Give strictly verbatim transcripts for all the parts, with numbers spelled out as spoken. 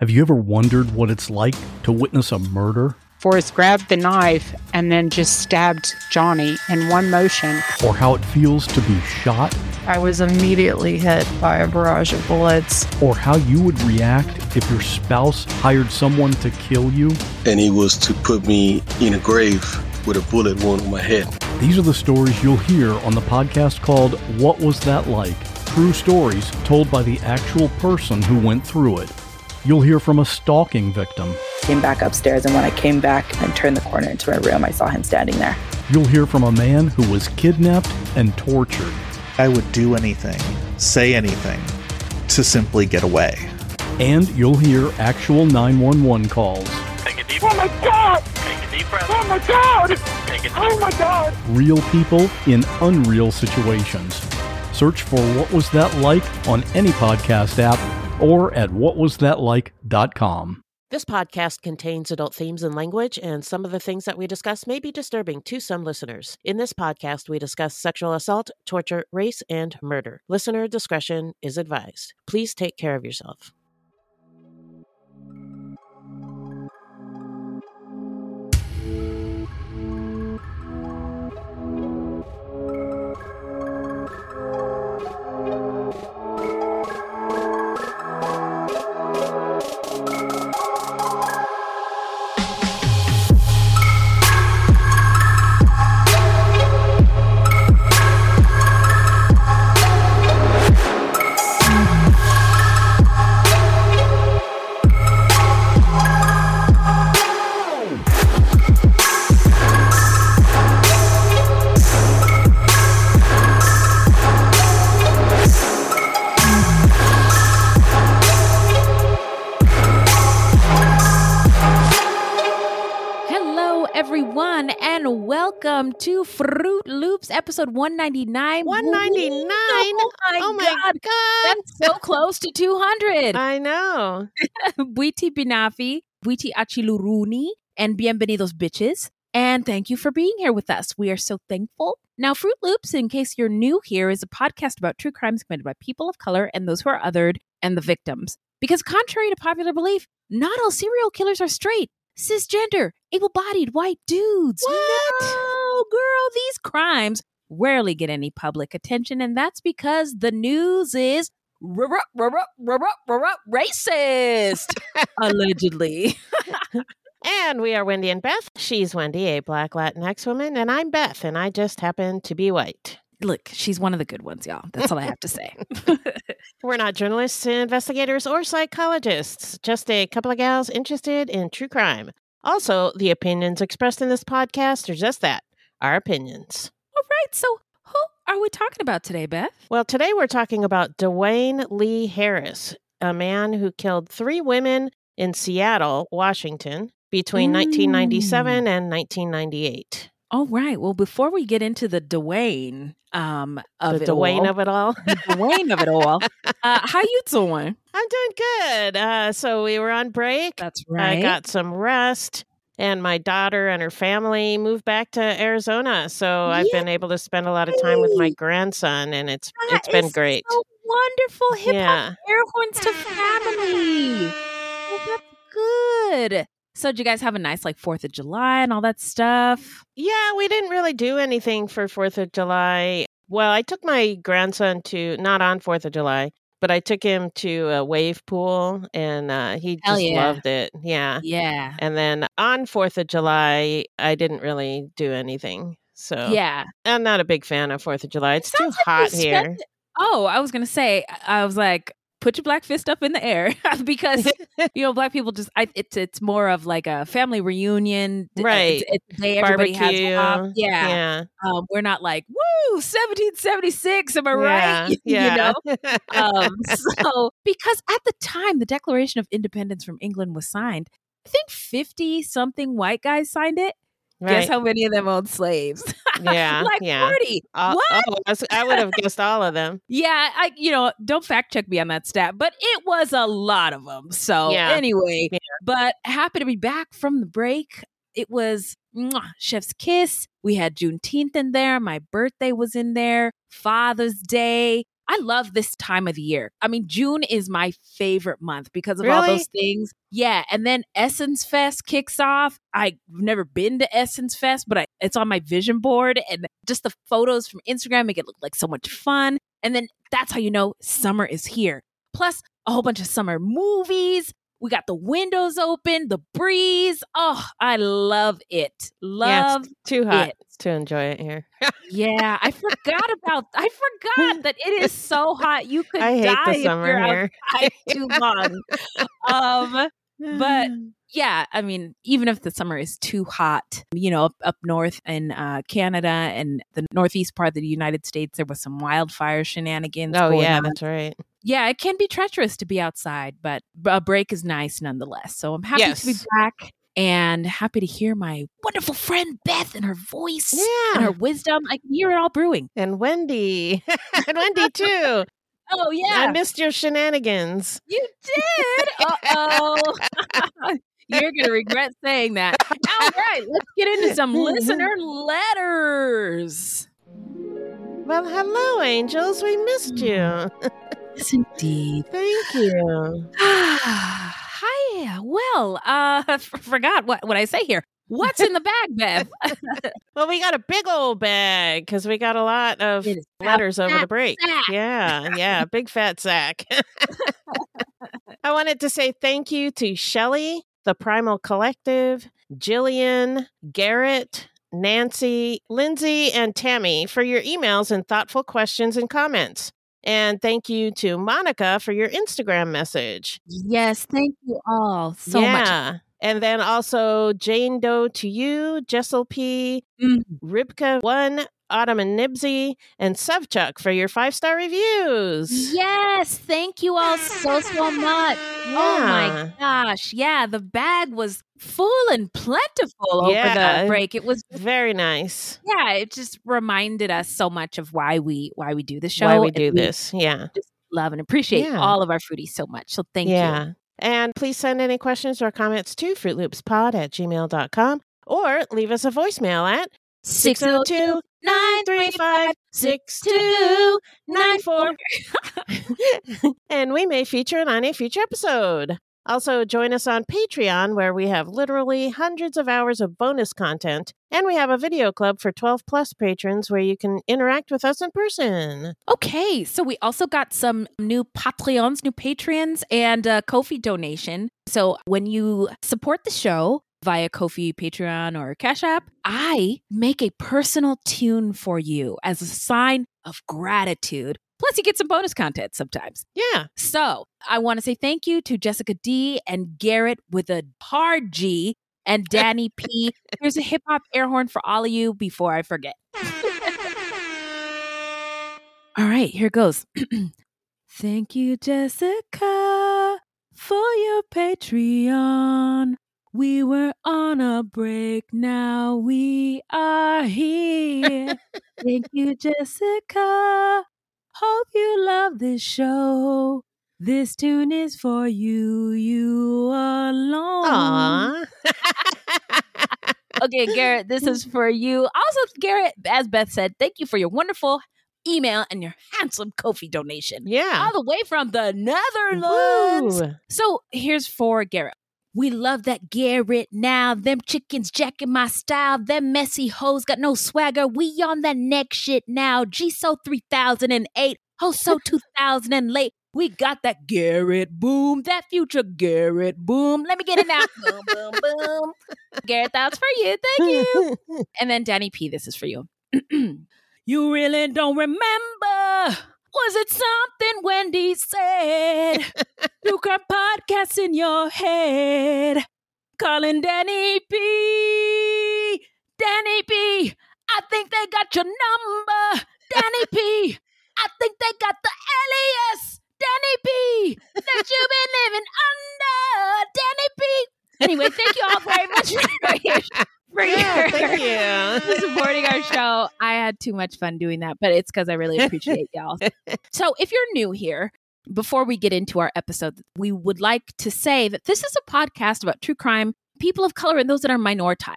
Have you ever wondered what it's like to witness a murder? Forrest grabbed the knife and then just stabbed Johnny in one motion. Or how it feels to be shot? I was immediately hit by a barrage of bullets. Or how you would react if your spouse hired someone to kill you? And he was to put me in a grave with a bullet wound on my head. These are the stories you'll hear on the podcast called What Was That Like? True stories told by the actual person who went through it. You'll hear from a stalking victim. Came back upstairs, and when I came back and turned the corner into my room, I saw him standing there. You'll hear from a man who was kidnapped and tortured. I would do anything, say anything, to simply get away. And you'll hear actual nine one one calls. Take a deep Oh my God! Take a deep breath. Oh my God! Take a deep Oh my God! Real people in unreal situations. Search for What Was That Like on any podcast app or at what was that like dot com. This podcast contains adult themes and language, and some of the things that we discuss may be disturbing to some listeners. In this podcast, we discuss sexual assault, torture, race, and murder. Listener discretion is advised. Please take care of yourself. Welcome to Fruit Loops, episode one ninety-nine. one ninety-nine? Oh my, oh my God. God. That's so close to two hundred. I know. Buiti Binafi, Buiti Achiluruni, and bienvenidos bitches. And thank you for being here with us. We are so thankful. Now, Fruit Loops, in case you're new here, is a podcast about true crimes committed by people of color and those who are othered and the victims. Because contrary to popular belief, not all serial killers are straight. Cisgender, able-bodied white dudes. What? No, girl, these crimes rarely get any public attention, and that's because the news is racist, allegedly. And we are Wendy and Beth. She's Wendy, a Black Latinx woman, and I'm Beth, and I just happen to be white. Look, she's one of the good ones, y'all. That's all I have to say. We're not journalists, investigators, or psychologists, just a couple of gals interested in true crime. Also, the opinions expressed in this podcast are just that, our opinions. All right, so who are we talking about today, Beth? Well, today we're talking about Dwayne Lee Harris, a man who killed three women in Seattle, Washington, between mm. nineteen ninety-seven and nineteen ninety-eight. All right. Well, before we get into the Dwayne um, of the it Dwayne all, of it all, the Dwayne of it all, uh, how you doing? I'm doing good. Uh, so we were on break. That's right. I got some rest, and my daughter and her family moved back to Arizona. So Yay. I've been able to spend a lot of time with my grandson, and it's that it's been is great. So wonderful. Hip hop yeah. air horns to family. Oh, that's good. So did you guys have a nice, like, fourth of July and all that stuff? Yeah, we didn't really do anything for fourth of July. Well, I took my grandson to, not on fourth of July, but I took him to a wave pool, and uh, he Hell just yeah. loved it. Yeah. Yeah. And then on fourth of July, I didn't really do anything. So yeah, I'm not a big fan of fourth of July. It's too like hot here. Spent- oh, I was going to say, I was like, put your black fist up in the air because, you know, black people just, I, it's it's more of like a family reunion. Right. It's, it's a day everybody Barbecue. has off. Yeah. Yeah. Um, we're not like, woo, seventeen seventy-six, am I right? Yeah. You know? um, so, because at the time, the Declaration of Independence from England was signed, I think fifty-something white guys signed it. Right. Guess how many of them owned slaves? Yeah, like yeah. forty. Uh, what? Oh, I, was, I would have guessed all of them. Yeah, I you know, don't fact check me on that stat, but it was a lot of them. So yeah. anyway, yeah. but happy to be back from the break. It was mwah, chef's kiss. We had Juneteenth in there. My birthday was in there. Father's Day. I love this time of the year. I mean, June is my favorite month because of all Really? those things. Yeah. And then Essence Fest kicks off. I've never been to Essence Fest, but I, it's on my vision board. And just the photos from Instagram make it look like so much fun. And then that's how you know summer is here. Plus, a whole bunch of summer movies. We got the windows open, the breeze. Oh, I love it. Love Yeah, it's too hot it. to enjoy it here. Yeah, I forgot about. I forgot that it is so hot. You could I hate die the if summer you're here. outside too long. um, but yeah, I mean, even if the summer is too hot, you know, up, up north in uh, Canada and the northeast part of the United States, there was some wildfire shenanigans. Oh, going yeah, on. that's right. Yeah, it can be treacherous to be outside, but a break is nice nonetheless. So I'm happy to be Yes. back and happy to hear my wonderful friend Beth and her voice and Yeah. her wisdom. I can hear it all brewing. And Wendy. And Wendy, too. Oh, I yeah. missed your shenanigans. You did. Uh-oh. You're going to regret saying that. All right, let's get into some listener letters. Well, hello, angels. We missed you. Yes, indeed. Thank you. Hi. Well, uh, f- forgot what, what I say here. What's in the bag, Bev? Well, we got a big old bag because we got a lot of It is a letters over the fat break. sack. Yeah, yeah, big fat sack. I wanted to say thank you to Shelley, the Primal Collective, Jillian, Garrett, Nancy, Lindsay, and Tammy for your emails and thoughtful questions and comments. And thank you to Monica for your Instagram message. Yes, thank you all so much. yeah. And then also Jane Doe to you, Jessel P, Mm. Ribka one, Autumn and Nibsy, and Sevchuk for your five-star reviews. Yes, thank you all so, so much. Oh my Yeah. gosh. Yeah, the bag was full and plentiful over Yeah. the break. It was Very nice. yeah, it just reminded us so much of why we why we do the show. Why we and do this. Yeah. just love and appreciate Yeah. all of our foodies so much. So thank yeah. you. And please send any questions or comments to fruit loops pod at gmail dot com or leave us a voicemail at six oh two, nine three five, six two nine four. And we may feature it on a future episode. Also, join us on Patreon, where we have literally hundreds of hours of bonus content. And we have a video club for twelve plus patrons where you can interact with us in person. Okay, so we also got some new Patreons, new Patreons, and a Ko-fi donation. So when you support the show via Ko-fi, Patreon, or Cash App, I make a personal tune for you as a sign of gratitude. Plus, you get some bonus content sometimes. Yeah. So I want to say thank you to Jessica D and Garrett with a hard G and Danny P. Here's a hip hop air horn for all of you before I forget. All right, here goes. Thank you, Jessica, for your Patreon. We were on a break, now we are here. Thank you, Jessica. Hope you love this show. This tune is for you, you alone. Aww. Okay, Garrett, this is for you. Also, Garrett, as Beth said, thank you for your wonderful email and your handsome Ko-fi donation. Yeah. All the way from the Netherlands. Woo. So here's for Garrett. We love that Garrett now. Them chickens jacking my style. Them messy hoes got no swagger. We on that next shit now. G-So three thousand eight. Ho-So two thousand and late. We got that Garrett boom. That future Garrett boom. Let me get it now. Boom, boom, boom. Garrett, that's for you. Thank you. And then Danny P, this is for you. You really don't remember? Was it something Wendy said? You got podcasts in your head. Calling Danny P. Danny P. I think they got your number. Danny P. I think they got the alias. Danny P. That you've been living under. Danny P. Anyway, thank you all very much for your, for Yeah, your thank you. for supporting our show. I had too much fun doing that, but it's because I really appreciate y'all. So if you're new here, before we get into our episode, we would like to say that this is a podcast about true crime, people of color, and those that are minoritized.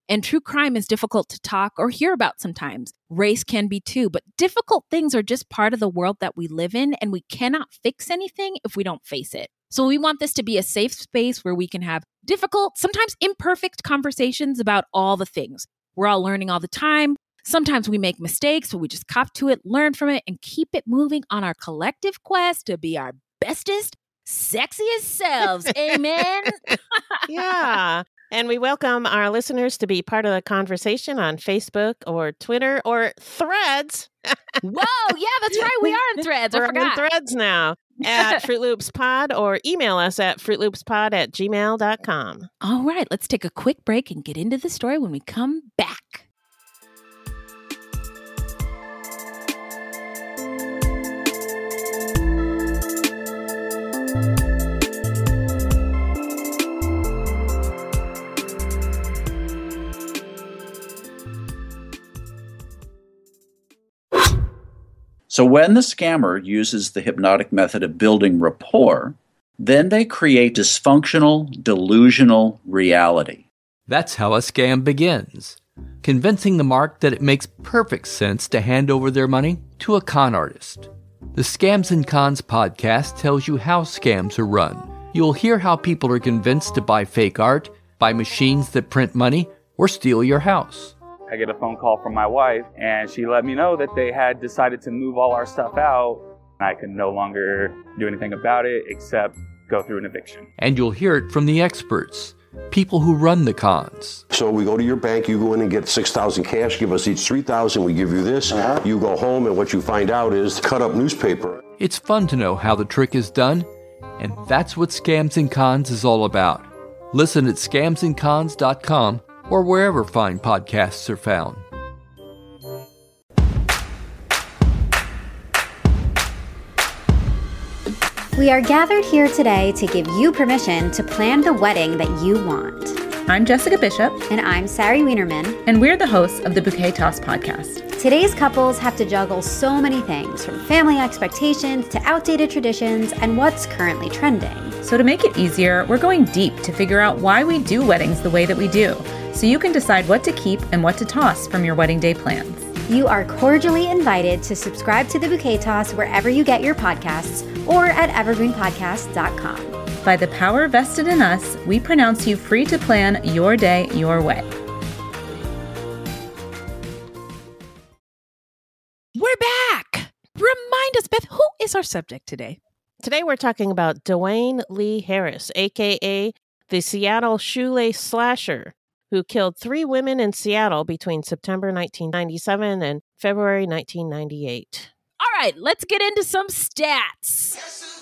And true crime is difficult to talk or hear about sometimes. Race can be too, but difficult things are just part of the world that we live in, and we cannot fix anything if we don't face it. So we want this to be a safe space where we can have difficult, sometimes imperfect conversations about all the things. We're all learning all the time. Sometimes we make mistakes, but we just cop to it, learn from it, and keep it moving on our collective quest to be our bestest, sexiest selves. Amen. Yeah. And we welcome our listeners to be part of the conversation on Facebook or Twitter or Threads. Whoa, yeah, that's right. We are in Threads. I We're forgot. on Threads now at Fruit Loops Pod, or email us at fruit loops pod at gmail dot com. All right, let's take a quick break and get into the story when we come back. So when the scammer uses the hypnotic method of building rapport, then they create dysfunctional, delusional reality. That's how a scam begins, convincing the mark that it makes perfect sense to hand over their money to a con artist. The Scams and Cons podcast tells you how scams are run. You'll hear how people are convinced to buy fake art, buy machines that print money, or steal your house. I get a phone call from my wife, and she let me know that they had decided to move all our stuff out. I could no longer do anything about it except go through an eviction. And you'll hear it from the experts, people who run the cons. So we go to your bank, you go in and get six thousand cash, give us each three thousand, we give you this. Uh-huh. You go home, and what you find out is cut up newspaper. It's fun to know how the trick is done, and that's what Scams and Cons is all about. Listen at scams and cons dot com or wherever fine podcasts are found. We are gathered here today to give you permission to plan the wedding that you want. I'm Jessica Bishop. And I'm Sari Wienerman. And we're the hosts of the Bouquet Toss podcast. Today's couples have to juggle so many things, from family expectations to outdated traditions and what's currently trending. So to make it easier, we're going deep to figure out why we do weddings the way that we do, so you can decide what to keep and what to toss from your wedding day plans. You are cordially invited to subscribe to the Bouquet Toss wherever you get your podcasts or at evergreen podcast dot com. By the power vested in us, we pronounce you free to plan your day your way. We're back. Remind us, Beth, who is our subject today? Today we're talking about Dwayne Lee Harris, a k a the Seattle Shoelace Slasher, who killed three women in Seattle between September nineteen ninety-seven and February nineteen ninety-eight. All right, let's get into some stats.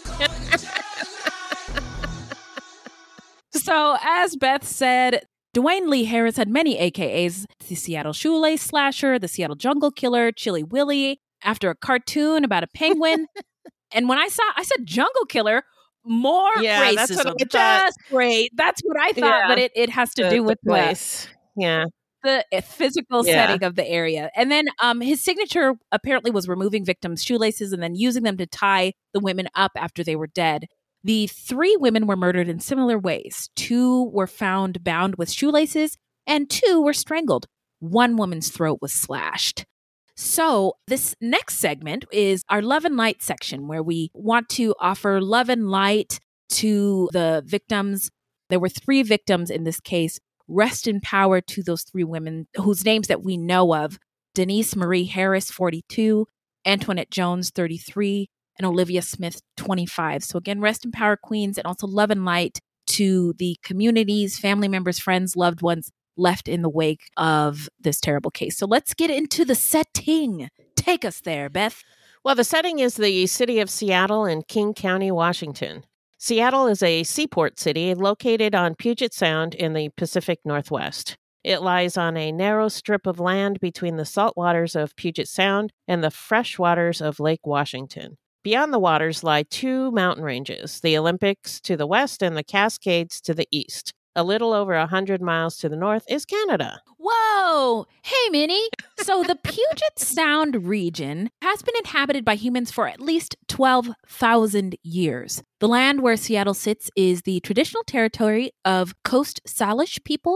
So, as Beth said, Dwayne Lee Harris had many A K As: the Seattle Shoelace Slasher, the Seattle Jungle Killer, Chilly Willy, after a cartoon about a penguin. And when I saw, I said Jungle Killer, more yeah, racism. That's what I Just great. That's what I thought, yeah. but it, it has to the, do with the place. The, yeah. the physical yeah. setting of the area. And then um, his signature apparently was removing victims' shoelaces and then using them to tie the women up after they were dead. The three women were murdered in similar ways. Two were found bound with shoelaces, and two were strangled. One woman's throat was slashed. So this next segment is our love and light section, where we want to offer love and light to the victims. There were three victims in this case. Rest in power to those three women whose names that we know of: Denise Marie Harris, forty-two, Antoinette Jones, thirty-three, and Olivia Smith, twenty-five. So again, rest in power, queens, and also love and light to the communities, family members, friends, loved ones left in the wake of this terrible case. So let's get into the setting. Take us there, Beth. Well, the setting is the city of Seattle in King County, Washington. Seattle is a seaport city located on Puget Sound in the Pacific Northwest. It lies on a narrow strip of land between the salt waters of Puget Sound and the fresh waters of Lake Washington. Beyond the waters lie two mountain ranges, the Olympics to the west and the Cascades to the east. A little over one hundred miles to the north is Canada. Whoa! Hey, Minnie. So the Puget Sound region has been inhabited by humans for at least twelve thousand years. The land where Seattle sits is the traditional territory of Coast Salish peoples.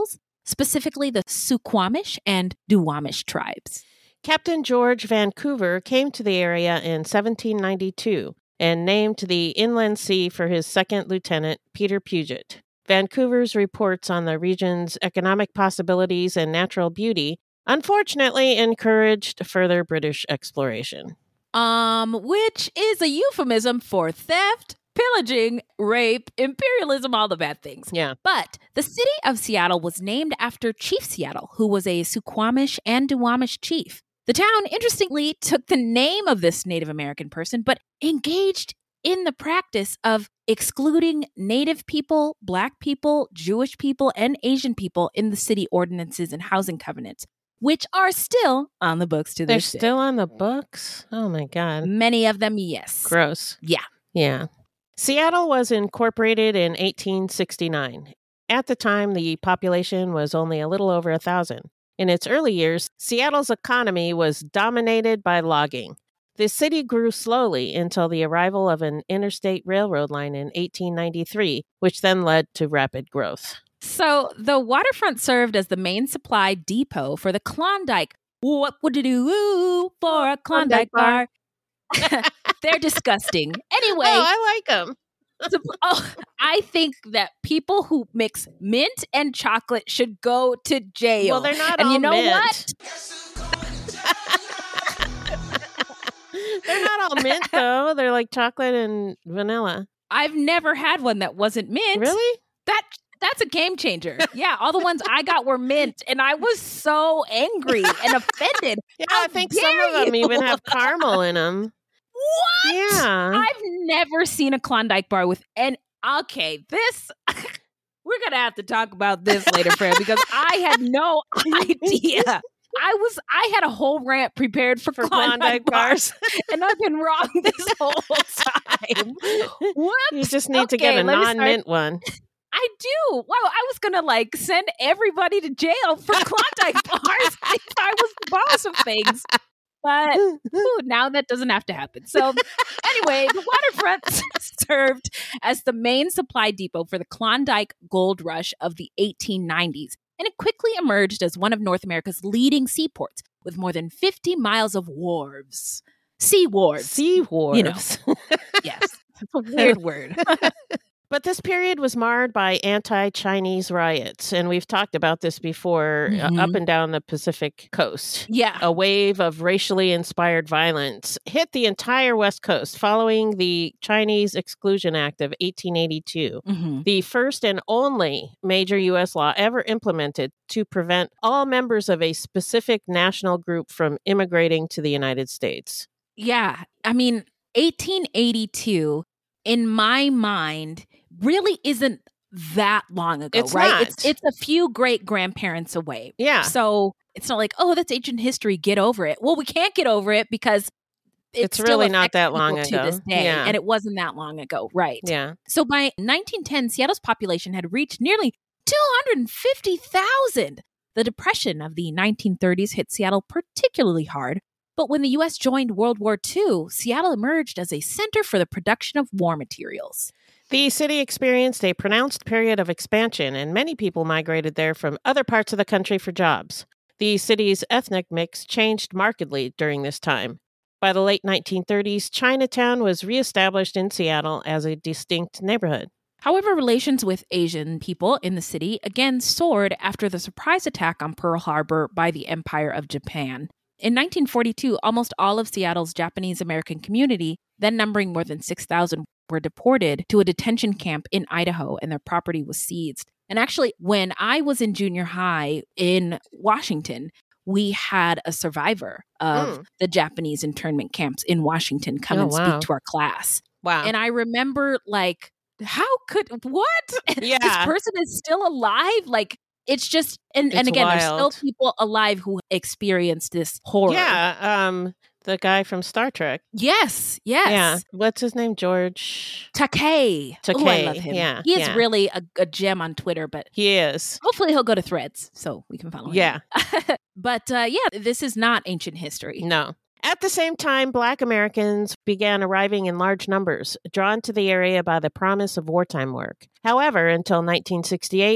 specifically the Suquamish and Duwamish tribes. Captain George Vancouver came to the area in seventeen ninety-two and named the inland sea for his second lieutenant, Peter Puget. Vancouver's reports on the region's economic possibilities and natural beauty unfortunately encouraged further British exploration. Um, which is a euphemism for theft, pillaging, rape, imperialism, all the bad things. Yeah. But the city of Seattle was named after Chief Seattle, who was a Suquamish and Duwamish chief. The town, interestingly, took the name of this Native American person, but engaged in the practice of excluding Native people, Black people, Jewish people, and Asian people in the city ordinances and housing covenants, which are still on the books to They're this day. still on the books? Oh, my God. Many of them, yes. Gross. Yeah. Yeah. Seattle was incorporated in eighteen sixty-nine. At the time, the population was only a little over a thousand. In its early years, Seattle's economy was dominated by logging. The city grew slowly until the arrival of an interstate railroad line in eighteen ninety-three, which then led to rapid growth. So the waterfront served as the main supply depot for the Klondike. What would you do for a Klondike, Klondike bar? bar? They're disgusting. Anyway. Oh, I like them. So, oh, I think that people who mix mint and chocolate should go to jail. Well, they're not and all you know mint. what? They're not all mint, though. They're like chocolate and vanilla. I've never had one that wasn't mint. Really? That That's a game changer. Yeah, all the ones I got were mint, and I was so angry and offended. Yeah, How I think dare some of them you? even have caramel in them. What? Yeah. I've never seen a Klondike bar with an okay, this we're gonna have to talk about this later, Fran, because I had no idea. I was I had a whole rant prepared for, For Klondike, Klondike bars, and I've been wrong this whole time. What? You just need to Okay, get a let me non-mint start- one. I do. Wow, I was gonna like send everybody to jail for Klondike bars if I was the boss of things. But ooh, now that doesn't have to happen. So anyway, the waterfront served as the main supply depot for the Klondike gold rush of the eighteen nineties. And it quickly emerged as one of North America's leading seaports with more than fifty miles of wharves. Sea wharves. Sea wharves. You know. Yes. It's a weird word. But this period was marred by anti-Chinese riots, and we've talked about this before, Mhm. uh, up and down the Pacific coast. Yeah. A wave of racially inspired violence hit the entire West Coast following the Chinese Exclusion Act of eighteen eighty-two, Mhm. the first and only major U S law ever implemented to prevent all members of a specific national group from immigrating to the United States. Yeah. I mean, eighteen eighty-two, in my mind, really isn't that long ago, It's right? not. It's it's a few great grandparents away. Yeah. So it's not like, oh, that's ancient history. Get over it. Well, we can't get over it because it It's still really not affects that long people ago. to this day, Yeah. and it wasn't that long ago, right? Yeah. So by nineteen ten, Seattle's population had reached nearly two hundred fifty thousand. The Depression of the nineteen thirties hit Seattle particularly hard. But when the U S joined World War Two, Seattle emerged as a center for the production of war materials. The city experienced a pronounced period of expansion, and many people migrated there from other parts of the country for jobs. The city's ethnic mix changed markedly during this time. By the late nineteen thirties, Chinatown was reestablished in Seattle as a distinct neighborhood. However, relations with Asian people in the city again soared after the surprise attack on Pearl Harbor by the Empire of Japan. In nineteen forty-two, almost all of Seattle's Japanese American community, then numbering more than six thousand, were deported to a detention camp in Idaho, and their property was seized. And actually, when I was in junior high in Washington, we had a survivor of Mm. the Japanese internment camps in Washington come Oh, and wow. speak to our class. Wow. And I remember, like, how could, what? Yeah. This person is still alive? Like, it's just, and, and It's again, there's wild. still people alive who experienced this horror. Yeah, um, the guy from Star Trek. Yes, yes. Yeah. What's his name? George Takei. Ooh, I Takei. love him. Yeah, He is yeah. really a, a gem on Twitter, but He is. hopefully he'll go to Threads so we can follow him. Yeah. But uh, yeah, this is not ancient history. No. At the same time, Black Americans began arriving in large numbers, drawn to the area by the promise of wartime work. However, until nineteen sixty-eight,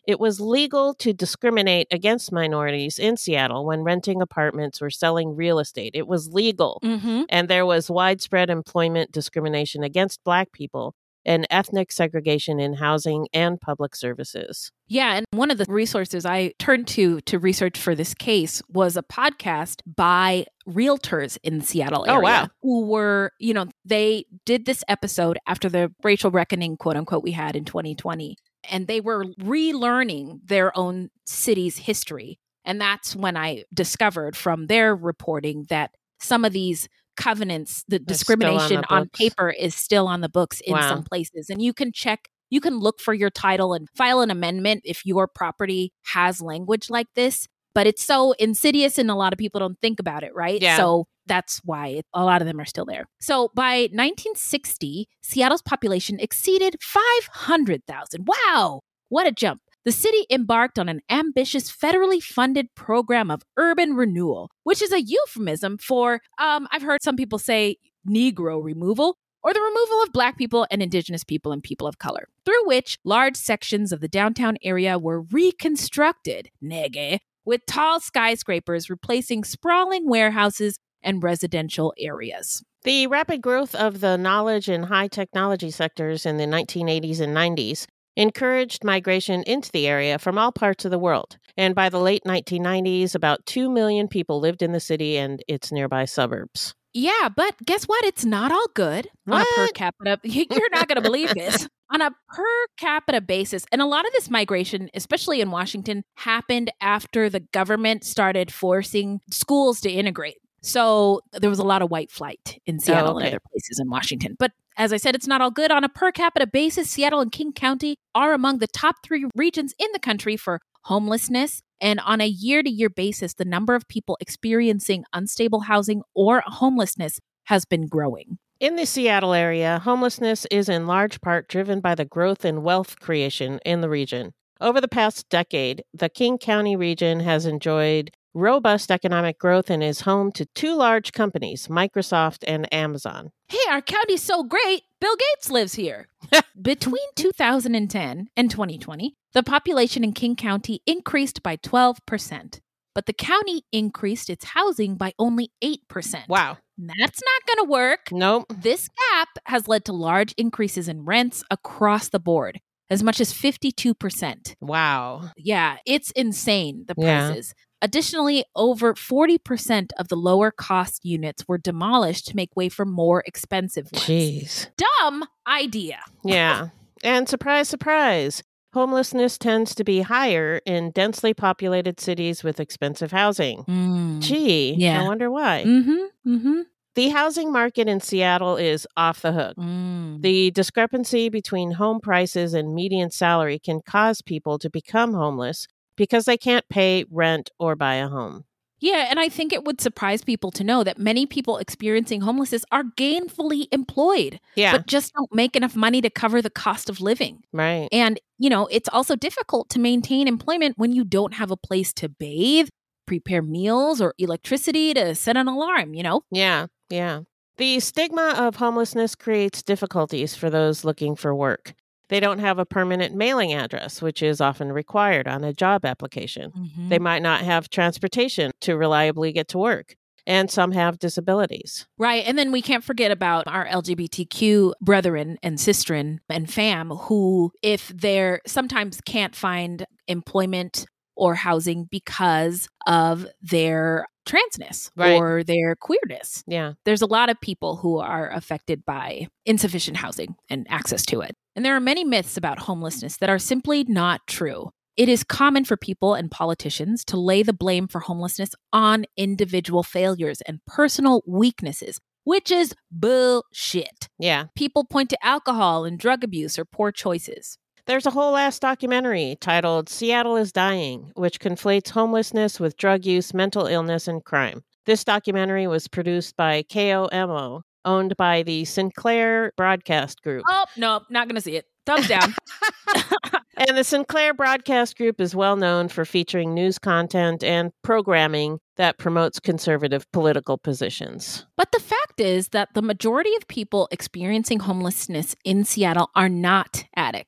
It was legal to discriminate against minorities in Seattle when renting apartments or selling real estate. It was legal. Mm-hmm. And there was widespread employment discrimination against Black people and ethnic segregation in housing and public services. Yeah, and one of the resources I turned to to research for this case was a podcast by realtors in the Seattle area. Oh, wow. Who were, you know, they did this episode after the racial reckoning, quote unquote, we had in twenty twenty. And they were relearning their own city's history. And that's when I discovered from their reporting that some of these covenants, the They're discrimination still on the on books. paper is still on the books in Wow. some places. And you can check, you can look for your title and file an amendment if your property has language like this. But it's so insidious and a lot of people don't think about it, right? Yeah. So that's why it, a lot of them are still there. So by nineteen sixty, Seattle's population exceeded five hundred thousand. Wow, what a jump. The city embarked on an ambitious federally funded program of urban renewal, which is a euphemism for, um, I've heard some people say Negro removal, or the removal of Black people and Indigenous people and people of color, through which large sections of the downtown area were reconstructed, nigga, with tall skyscrapers replacing sprawling warehouses and residential areas. The rapid growth of the knowledge and high technology sectors in the nineteen eighties and nineties encouraged migration into the area from all parts of the world. And by the late nineteen nineties, about two million people lived in the city and its nearby suburbs. Yeah, but guess what? It's not all good on a per What? capita. You're not going to believe this. On a per capita basis, and a lot of this migration, especially in Washington, happened after the government started forcing schools to integrate. So there was a lot of white flight in Seattle Oh, okay. and other places in Washington. But as I said, it's not all good. On a per capita basis, Seattle and King County are among the top three regions in the country for homelessness. And on a year-to-year basis, the number of people experiencing unstable housing or homelessness has been growing. In the Seattle area, homelessness is in large part driven by the growth and wealth creation in the region. Over the past decade, the King County region has enjoyed robust economic growth and is home to two large companies, Microsoft and Amazon. Hey, our county's so great, Bill Gates lives here. Between two thousand ten and twenty twenty, the population in King County increased by twelve percent, but the county increased its housing by only eight percent. Wow. That's not going to work. Nope. This gap has led to large increases in rents across the board, as much as fifty-two percent. Wow. Yeah, it's insane, the Yeah. prices. Additionally, over forty percent of the lower cost units were demolished to make way for more expensive ones. Jeez. Dumb idea. Yeah. And surprise, surprise, homelessness tends to be higher in densely populated cities with expensive housing. Mm. Gee, Yeah. I wonder why. Mm-hmm. Mm-hmm. The housing market in Seattle is off the hook. Mm. The discrepancy between home prices and median salary can cause people to become homeless because they can't pay rent or buy a home. Yeah, and I think it would surprise people to know that many people experiencing homelessness are gainfully employed, Yeah. but just don't make enough money to cover the cost of living. Right. And, you know, it's also difficult to maintain employment when you don't have a place to bathe, prepare meals, or electricity to set an alarm, you know? Yeah. Yeah. The stigma of homelessness creates difficulties for those looking for work. They don't have a permanent mailing address, which is often required on a job application. Mm-hmm. They might not have transportation to reliably get to work. And some have disabilities. Right. And then we can't forget about our L G B T Q brethren and sistren and fam who, if they're sometimes can't find employment or housing because of their transness Right. or their queerness. Yeah. There's a lot of people who are affected by insufficient housing and access to it. And there are many myths about homelessness that are simply not true. It is common for people and politicians to lay the blame for homelessness on individual failures and personal weaknesses, which is bullshit. Yeah. People point to alcohol and drug abuse or poor choices. There's a whole ass documentary titled Seattle is Dying, which conflates homelessness with drug use, mental illness, and crime. This documentary was produced by K O M O, owned by the Sinclair Broadcast Group. Oh, no, not going to see it. Thumbs down. And the Sinclair Broadcast Group is well known for featuring news content and programming that promotes conservative political positions. But the fact is that the majority of people experiencing homelessness in Seattle are not addicts.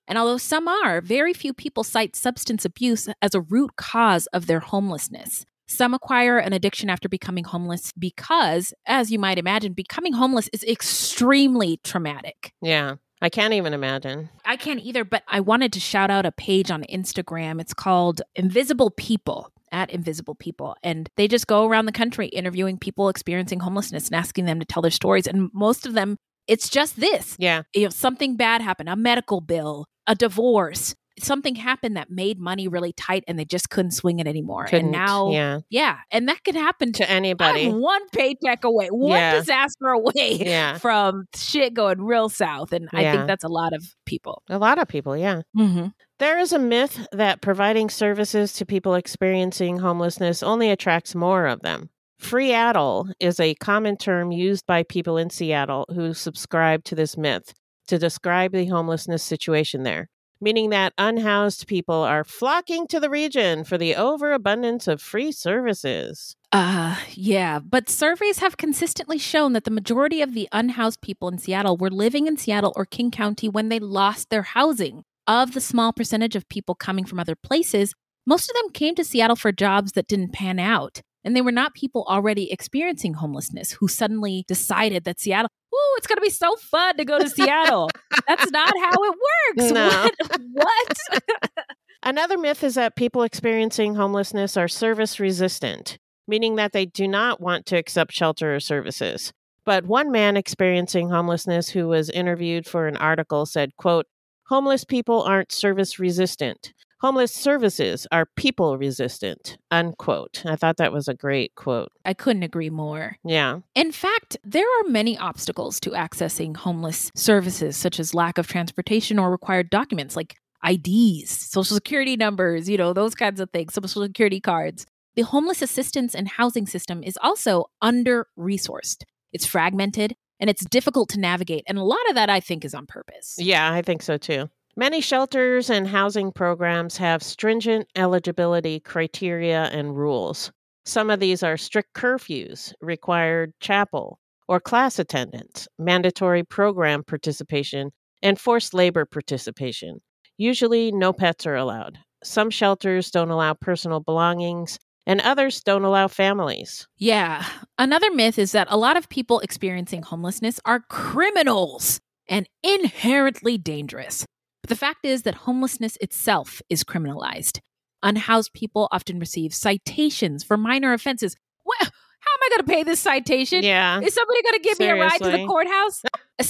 And although some are, very few people cite substance abuse as a root cause of their homelessness. Some acquire an addiction after becoming homeless because, as you might imagine, becoming homeless is extremely traumatic. Yeah. I can't even imagine. I can't either, but I wanted to shout out a page on Instagram. It's called Invisible People, at Invisible People. And they just go around the country interviewing people experiencing homelessness and asking them to tell their stories. And most of them, it's just this. Yeah. You know, something bad happened, a medical bill, a divorce. Something happened that made money really tight and they just couldn't swing it anymore. Couldn't, and now, yeah. yeah. And that could happen to anybody. I'm one paycheck away, one Yeah. disaster away Yeah. from shit going real south. And I Yeah. think that's a lot of people. A lot of people, yeah. Mm-hmm. There is a myth that providing services to people experiencing homelessness only attracts more of them. Freeaddle is a common term used by people in Seattle who subscribe to this myth to describe the homelessness situation there, meaning that unhoused people are flocking to the region for the overabundance of free services. Uh, yeah, but surveys have consistently shown that the majority of the unhoused people in Seattle were living in Seattle or King County when they lost their housing. Of the small percentage of people coming from other places, most of them came to Seattle for jobs that didn't pan out. And they were not people already experiencing homelessness who suddenly decided that Seattle, ooh, it's going to be so fun to go to Seattle. That's not how it works. No. What? What? Another myth is that people experiencing homelessness are service resistant, meaning that they do not want to accept shelter or services. But one man experiencing homelessness who was interviewed for an article said, quote, "Homeless people aren't service resistant. Homeless services are people resistant," unquote. I thought that was a great quote. I couldn't agree more. Yeah. In fact, there are many obstacles to accessing homeless services, such as lack of transportation or required documents like I Ds, social security numbers, you know, those kinds of things, social security cards. The homeless assistance and housing system is also under-resourced. It's fragmented and it's difficult to navigate. And a lot of that, I think, is on purpose. Yeah, I think so too. Many shelters and housing programs have stringent eligibility criteria and rules. Some of these are strict curfews, required chapel or class attendance, mandatory program participation, and forced labor participation. Usually, no pets are allowed. Some shelters don't allow personal belongings, and others don't allow families. Yeah. Another myth is that a lot of people experiencing homelessness are criminals and inherently dangerous. But the fact is that homelessness itself is criminalized. Unhoused people often receive citations for minor offenses. Well, how am I going to pay this citation? Yeah. Is somebody going to give Seriously. me a ride to the courthouse?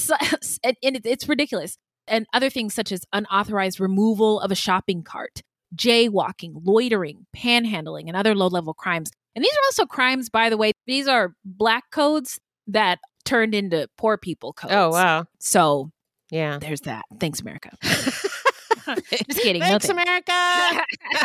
and and it's ridiculous. And other things such as unauthorized removal of a shopping cart, jaywalking, loitering, panhandling, and other low-level crimes. And these are also crimes, by the way. These are black codes that turned into poor people codes. Oh, wow. So yeah, there's that. Thanks, America. Just kidding. Thanks, no thanks. America.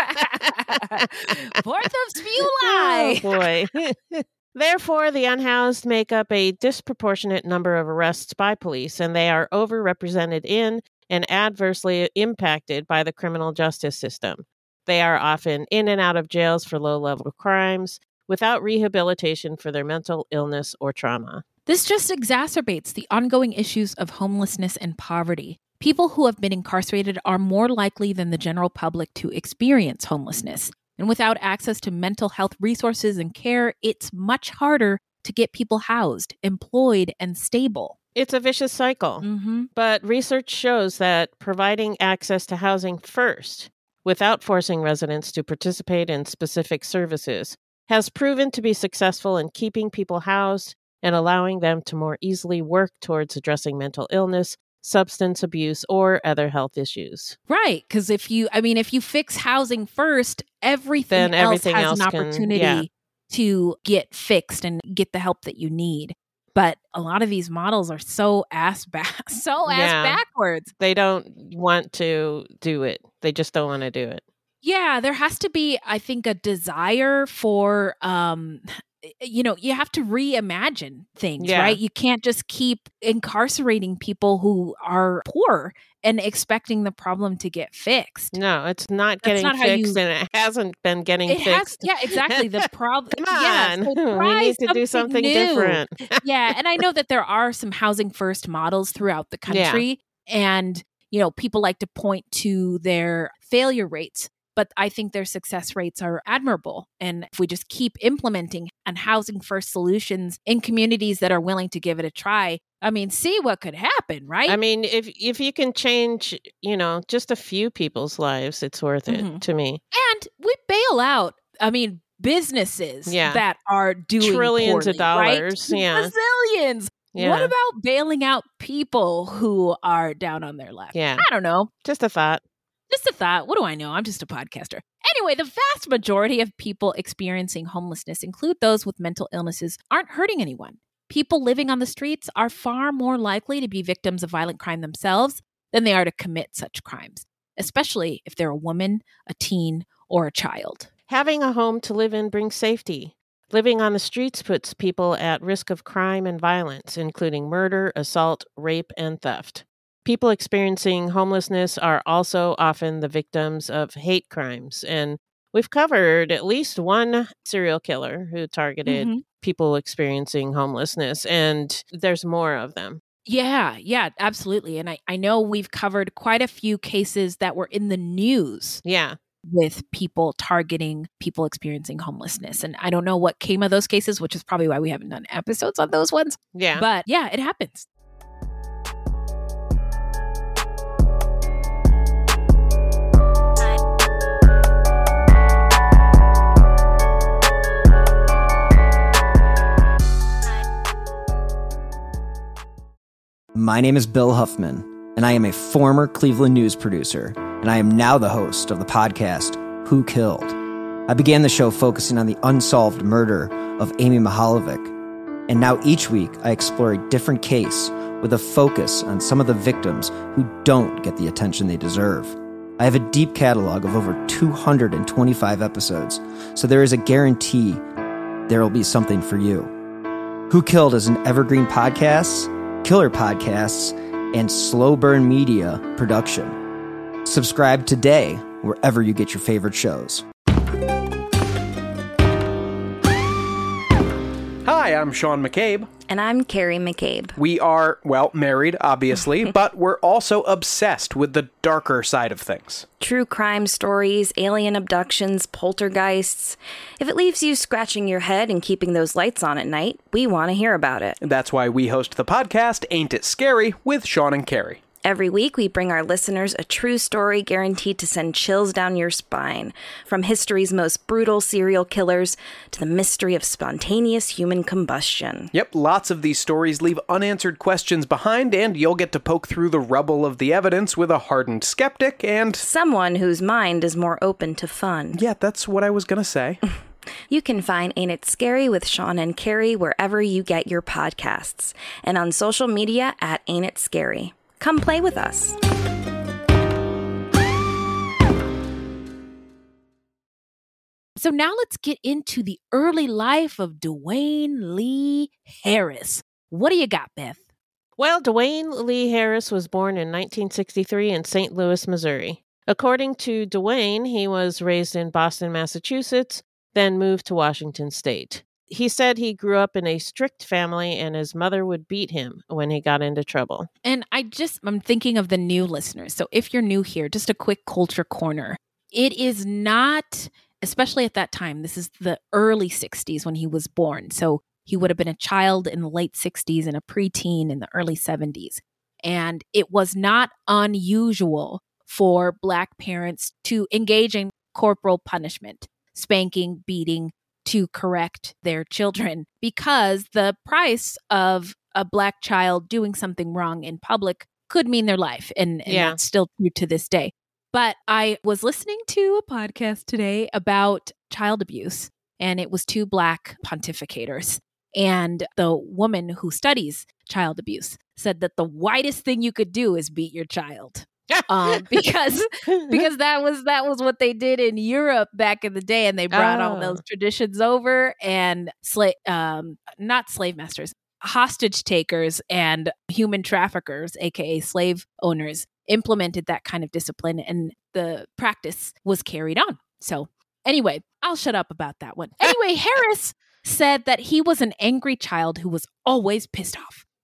Fourth of July. Oh, boy. Therefore, the unhoused make up a disproportionate number of arrests by police, and they are overrepresented in and adversely impacted by the criminal justice system. They are often in and out of jails for low-level crimes without rehabilitation for their mental illness or trauma. This just exacerbates the ongoing issues of homelessness and poverty. People who have been incarcerated are more likely than the general public to experience homelessness. And without access to mental health resources and care, it's much harder to get people housed, employed, and stable. It's a vicious cycle. Mm-hmm. But research shows that providing access to housing first, without forcing residents to participate in specific services, has proven to be successful in keeping people housed and allowing them to more easily work towards addressing mental illness, substance abuse, or other health issues. Right. Because if you, I mean, if you fix housing first, everything Then else everything has else an can- opportunity yeah. to get fixed and get the help that you need. But a lot of these models are so ass back, so ass Yeah. backwards. They don't want to do it. They just don't want to do it. Yeah, there has to be, I think, a desire for, um, you know, you have to reimagine things, Yeah. right? You can't just keep incarcerating people who are poor and expecting the problem to get fixed. No, it's not That's getting not how fixed, you- and it hasn't been getting It has, fixed. yeah, exactly. The problem. Come yeah, on. so We try need to do something new. different. Yeah, and I know that there are some housing first models throughout the Yeah. country, and you know, people like to point to their failure rates, but I think their success rates are admirable. And if we just keep implementing and housing first solutions in communities that are willing to give it a try, I mean, see what could happen, right? I mean, if if you can change, you know, just a few people's lives, it's worth it Mhm. to me. And we bail out, I mean, businesses Yeah. that are doing Trillions of poorly, right? dollars, yeah. Bazillions. Yeah. What about bailing out people who are down on their luck? Yeah. I don't know. Just a thought. Just a thought. What do I know? I'm just a podcaster. Anyway, the vast majority of people experiencing homelessness, include those with mental illnesses, aren't hurting anyone. People living on the streets are far more likely to be victims of violent crime themselves than they are to commit such crimes, especially if they're a woman, a teen, or a child. Having a home to live in brings safety. Living on the streets puts people at risk of crime and violence, including murder, assault, rape, and theft. People experiencing homelessness are also often the victims of hate crimes. And we've covered at least one serial killer who targeted Mhm. people experiencing homelessness, and there's more of them. Yeah, yeah, absolutely. And I, I know we've covered quite a few cases that were in the news. Yeah. With people targeting people experiencing homelessness. And I don't know what came of those cases, which is probably why we haven't done episodes on those ones. Yeah. But yeah, it happens. My name is Bill Huffman, and I am a former Cleveland news producer, and I am now the host of the podcast, Who Killed? I began the show focusing on the unsolved murder of Amy Mihaljevic, and now each week I explore a different case with a focus on some of the victims who don't get the attention they deserve. I have a deep catalog of over two hundred twenty-five episodes, so there is a guarantee there will be something for you. Who Killed is an evergreen podcast, killer podcasts, and slow burn media production. Subscribe today wherever you get your favorite shows. Hi, I'm Sean McCabe. And I'm Carrie McCabe. We are, well, married, obviously, but we're also obsessed with the darker side of things. True crime stories, alien abductions, poltergeists. If it leaves you scratching your head and keeping those lights on at night, we want to hear about it. That's why we host the podcast, Ain't It Scary, with Sean and Carrie. Every week, we bring our listeners a true story guaranteed to send chills down your spine. From history's most brutal serial killers to the mystery of spontaneous human combustion. Yep, lots of these stories leave unanswered questions behind, and you'll get to poke through the rubble of the evidence with a hardened skeptic and... someone whose mind is more open to fun. Yeah, that's what I was gonna say. You can find Ain't It Scary with Sean and Carrie wherever you get your podcasts. And on social media at Ain't It Scary. Come play with us. So now let's get into the early life of Dwayne Lee Harris. What do you got, Beth? Well, Dwayne Lee Harris was born in nineteen sixty-three in Saint Louis, Missouri. According to Dwayne, he was raised in Boston, Massachusetts, then moved to Washington State. He said he grew up in a strict family and his mother would beat him when he got into trouble. And I just, I'm thinking of the new listeners. So if you're new here, just a quick culture corner. It is not, especially at that time, this is the early sixties when he was born. So he would have been a child in the late sixties and a preteen in the early seventies. And it was not unusual for Black parents to engage in corporal punishment, spanking, beating, to correct their children, because the price of a Black child doing something wrong in public could mean their life. And, and Yeah. that's still true to this day. But I was listening to a podcast today about child abuse, and it was two Black pontificators. And the woman who studies child abuse said that the whitest thing you could do is beat your child. um, because because that was that was what they did in Europe back in the day, and they brought all Oh. those traditions over, and slave um not slave masters, hostage takers and human traffickers, aka slave owners, implemented that kind of discipline, and the practice was carried on. So anyway, I'll shut up about that one. Anyway, Harris said that he was an angry child who was always pissed off.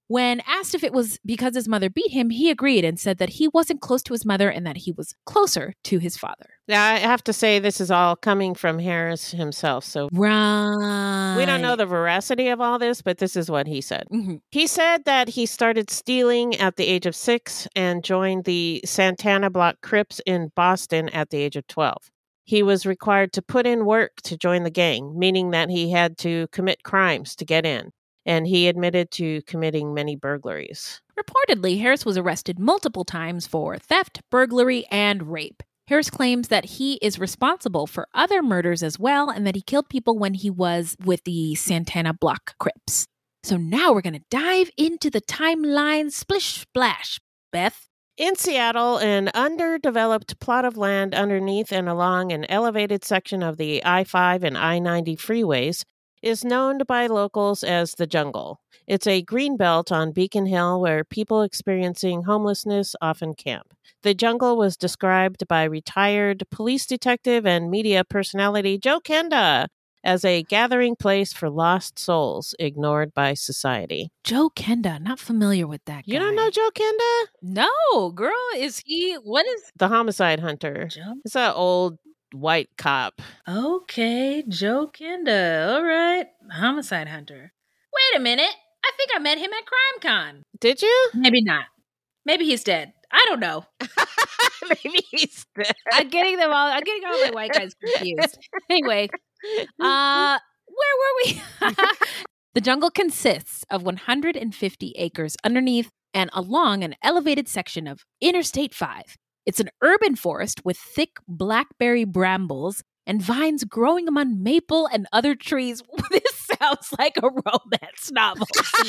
When asked if it was because his mother beat him, he agreed and said that he wasn't close to his mother and that he was closer to his father. Now, I have to say this is all coming from Harris himself. So right. We don't know the veracity of all this, but this is what he said. Mm-hmm. He said that he started stealing at the age of six and joined the Santana Block Crips in Boston at the age of twelve. He was required to put in work to join the gang, meaning that he had to commit crimes to get in. And he admitted to committing many burglaries. Reportedly, Harris was arrested multiple times for theft, burglary, and rape. Harris claims that he is responsible for other murders as well and that he killed people when he was with the Santana Block Crips. So now we're going to dive into the timeline splish splash. Beth? In Seattle, an underdeveloped plot of land underneath and along an elevated section of the I five and I ninety freeways is known by locals as the Jungle. It's a green belt on Beacon Hill where people experiencing homelessness often camp. The Jungle was described by retired police detective and media personality Joe Kenda as a gathering place for lost souls ignored by society. Joe Kenda, not familiar with that guy. You don't know Joe Kenda? No, girl. Is he, what is? The homicide hunter. Joe? It's an old white cop. Okay, Joe Kenda. All right. Homicide hunter. Wait a minute. I think I met him at CrimeCon. Did you? Maybe not. Maybe he's dead. I don't know. Maybe he's dead. I'm getting them all. I'm getting all my white guys confused. Anyway, uh, where were we? The Jungle consists of one hundred fifty acres underneath and along an elevated section of Interstate five. It's an urban forest with thick blackberry brambles and vines growing among maple and other trees. This sounds like a romance novel.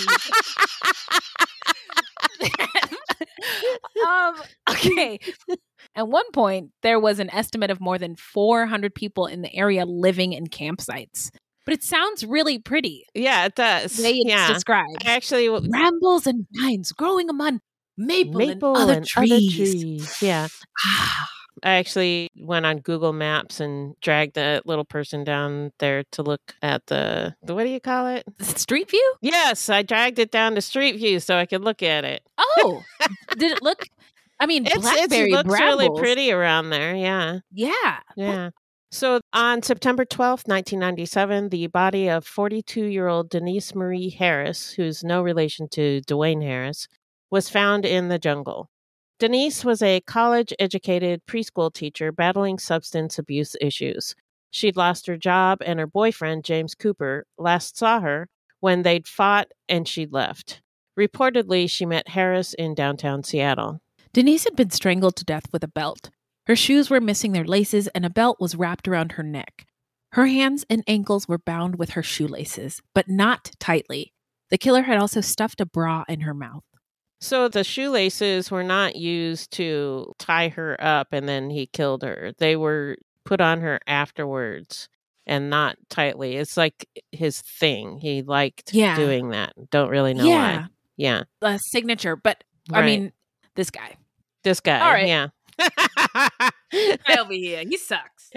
um, okay. At one point, there was an estimate of more than four hundred people in the area living in campsites. But it sounds really pretty. Yeah, it does. The way it's yeah. described. Actually, brambles and vines growing among maple, maple and, other, and trees. other trees. Yeah. I actually went on Google Maps and dragged that little person down there to look at the, the what do you call it? Street view? Yes, I dragged it down to Street View so I could look at it. Oh, did it look? I mean, it's, blackberry it looks brambles. really pretty around there. Yeah. Yeah. Yeah. So on September twelfth, nineteen ninety-seven, the body of forty-two-year-old Denise Marie Harris, who's no relation to Dwayne Harris, was found in the Jungle. Denise was a college-educated preschool teacher battling substance abuse issues. She'd lost her job, and her boyfriend, James Cooper, last saw her when they'd fought and she'd left. Reportedly, she met Harris in downtown Seattle. Denise had been strangled to death with a belt. Her shoes were missing their laces, and a belt was wrapped around her neck. Her hands and ankles were bound with her shoelaces, but not tightly. The killer had also stuffed a bra in her mouth. So the shoelaces were not used to tie her up and then he killed her. They were put on her afterwards and not tightly. It's like his thing. He liked yeah. doing that. Don't really know yeah. why. Yeah. A signature, but right. I mean, this guy. This guy. All right. Yeah. Over here. He sucks.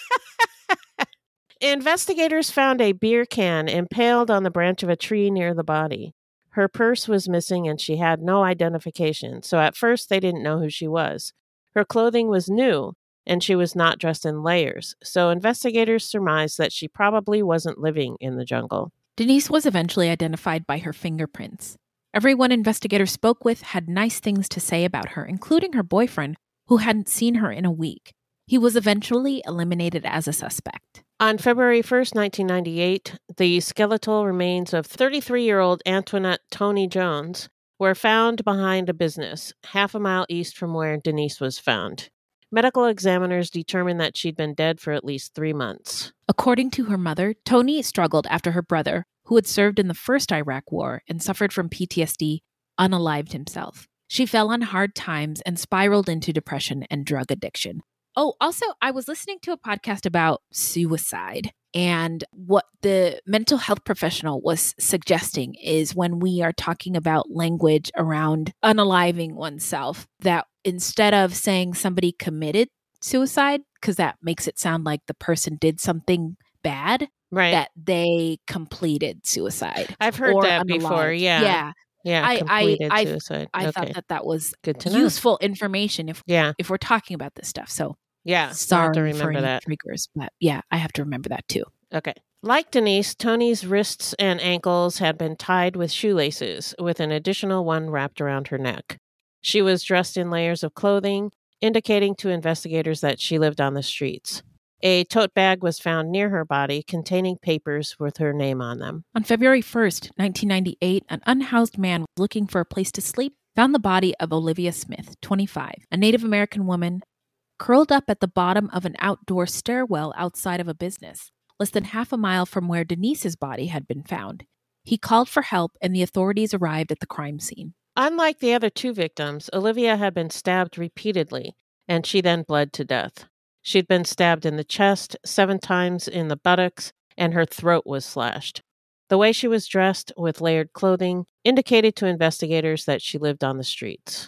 Investigators found a beer can impaled on the branch of a tree near the body. Her purse was missing and she had no identification, so at first they didn't know who she was. Her clothing was new, and she was not dressed in layers, so investigators surmised that she probably wasn't living in the jungle. Denise was eventually identified by her fingerprints. Everyone investigators spoke with had nice things to say about her, including her boyfriend, who hadn't seen her in a week. He was eventually eliminated as a suspect. On February first, nineteen ninety-eight, the skeletal remains of thirty-three-year-old Antoinette Tony Jones were found behind a business, half a mile east from where Denise was found. Medical examiners determined that she'd been dead for at least three months. According to her mother, Tony struggled after her brother, who had served in the first Iraq War and suffered from P T S D, unalived himself. She fell on hard times and spiraled into depression and drug addiction. Oh, also, I was listening to a podcast about suicide, and what the mental health professional was suggesting is when we are talking about language around unaliving oneself, that instead of saying somebody committed suicide, because that makes it sound like the person did something bad, right? That they completed suicide. I've heard or that unalived. before, yeah. Yeah. Yeah, I, completed I, I, suicide. I okay. thought that that was good to know. useful information if yeah. if we're talking about this stuff. So yeah, sorry to for remember any that. triggers, but yeah, I have to remember that too. Okay. Like Denise, Tony's wrists and ankles had been tied with shoelaces, with an additional one wrapped around her neck. She was dressed in layers of clothing, indicating to investigators that she lived on the streets. A tote bag was found near her body containing papers with her name on them. On February first, nineteen ninety-eight, an unhoused man looking for a place to sleep found the body of Olivia Smith, twenty-five, a Native American woman, curled up at the bottom of an outdoor stairwell outside of a business, less than half a mile from where Denise's body had been found. He called for help, and the authorities arrived at the crime scene. Unlike the other two victims, Olivia had been stabbed repeatedly, and she then bled to death. She'd been stabbed in the chest, seven times in the buttocks, and her throat was slashed. The way she was dressed, with layered clothing, indicated to investigators that she lived on the streets.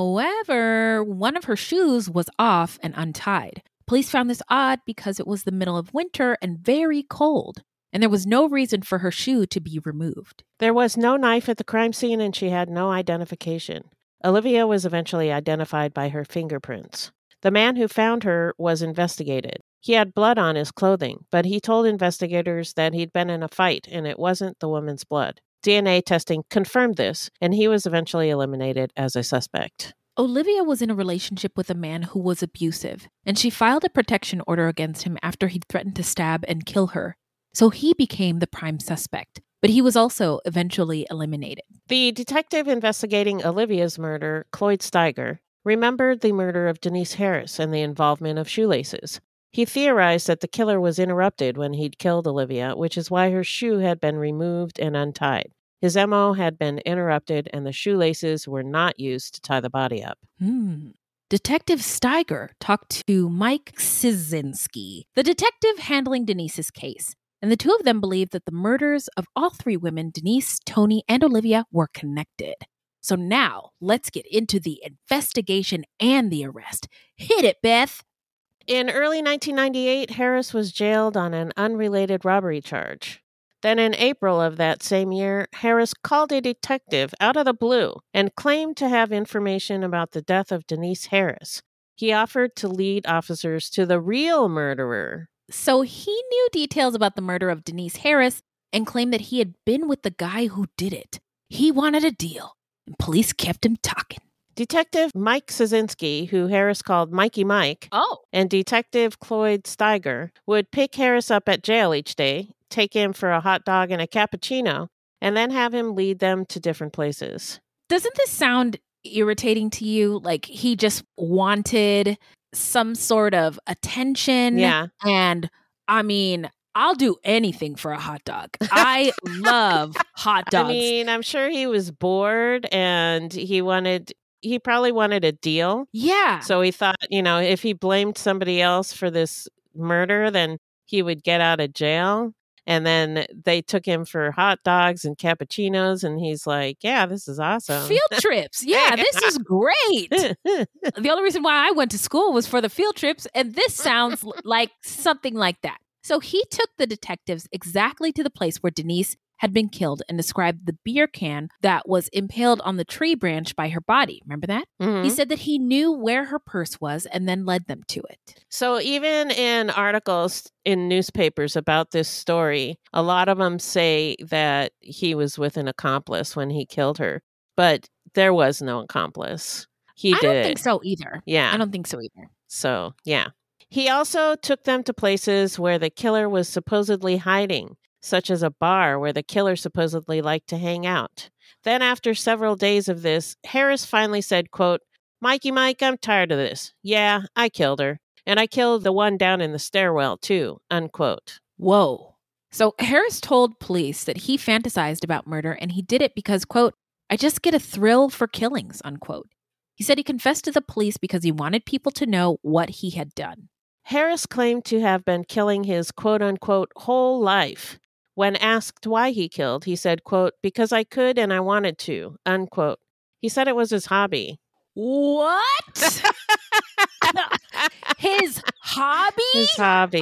However, one of her shoes was off and untied. Police found this odd because it was the middle of winter and very cold, and there was no reason for her shoe to be removed. There was no knife at the crime scene, and she had no identification. Olivia was eventually identified by her fingerprints. The man who found her was investigated. He had blood on his clothing, but he told investigators that he'd been in a fight and it wasn't the woman's blood. D N A testing confirmed this, and he was eventually eliminated as a suspect. Olivia was in a relationship with a man who was abusive, and she filed a protection order against him after he'd threatened to stab and kill her. So he became the prime suspect, but he was also eventually eliminated. The detective investigating Olivia's murder, Cloyd Steiger, remembered the murder of Denise Harris and the involvement of shoelaces. He theorized that the killer was interrupted when he'd killed Olivia, which is why her shoe had been removed and untied. His M O had been interrupted, and the shoelaces were not used to tie the body up. Hmm. Detective Steiger talked to Mike Cieszynski, the detective handling Denise's case, and the two of them believed that the murders of all three women, Denise, Tony, and Olivia, were connected. So now, let's get into the investigation and the arrest. Hit it, Beth! In early nineteen ninety-eight, Harris was jailed on an unrelated robbery charge. Then in April of that same year, Harris called a detective out of the blue and claimed to have information about the death of Denise Harris. He offered to lead officers to the real murderer. So he knew details about the murder of Denise Harris and claimed that he had been with the guy who did it. He wanted a deal, and police kept him talking. Detective Mike Cieszynski, who Harris called Mikey Mike, oh. and Detective Cloyd Steiger would pick Harris up at jail each day, take him for a hot dog and a cappuccino, and then have him lead them to different places. Doesn't this sound irritating to you? Like he just wanted some sort of attention? Yeah. And I mean, I'll do anything for a hot dog. I love hot dogs. I mean, I'm sure he was bored and he wanted... He probably wanted a deal. Yeah. So he thought, you know, if he blamed somebody else for this murder, then he would get out of jail. And then they took him for hot dogs and cappuccinos. And he's like, yeah, this is awesome. Field trips. Yeah, this is great. The only reason why I went to school was for the field trips. And this sounds like something like that. So he took the detectives exactly to the place where Denise had been killed and described the beer can that was impaled on the tree branch by her body. Remember that? Mm-hmm. He said that he knew where her purse was and then led them to it. So even in articles in newspapers about this story, a lot of them say that he was with an accomplice when he killed her, but there was no accomplice. He I did don't it. think so either. Yeah. I don't think so either. So, yeah. He also took them to places where the killer was supposedly hiding, such as a bar where the killer supposedly liked to hang out. Then after several days of this, Harris finally said, quote, Mikey Mike, I'm tired of this. Yeah, I killed her. And I killed the one down in the stairwell too, unquote. Whoa. So Harris told police that he fantasized about murder and he did it because, quote, I just get a thrill for killings, unquote. He said he confessed to the police because he wanted people to know what he had done. Harris claimed to have been killing his quote-unquote whole life. When asked why he killed, he said, quote, because I could and I wanted to, unquote. He said it was his hobby. What? His hobby? His hobby.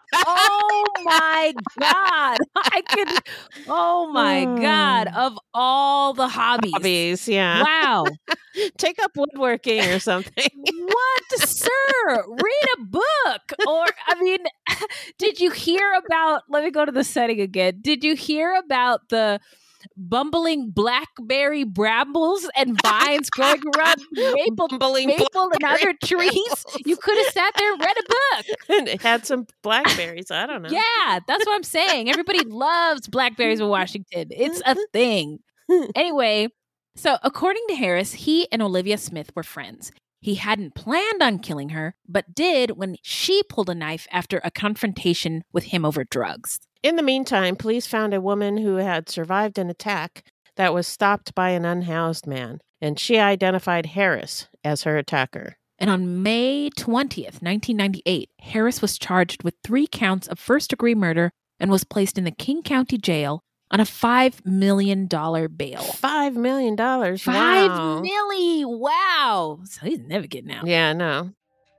Oh my God. I could, oh my God. Of all the hobbies. Hobbies, yeah. Wow. Take up woodworking or something. What, sir? Read a book. Or, I mean, did you hear about, let me go to the setting again. Did you hear about the bumbling blackberry brambles and vines growing around maple, maple and other trees? You could have sat there and read a book. And it had some blackberries. I don't know. Yeah, that's what I'm saying. Everybody loves blackberries in Washington. It's a thing. Anyway, so according to Harris, he and Olivia Smith were friends. He hadn't planned on killing her, but did when she pulled a knife after a confrontation with him over drugs. In the meantime, police found a woman who had survived an attack that was stopped by an unhoused man, and she identified Harris as her attacker. And on May twentieth, nineteen ninety-eight, Harris was charged with three counts of first-degree murder and was placed in the King County Jail on a five million dollars bail. Five million dollars? Five Wow. milli! Wow! So he's never getting out. Yeah, no.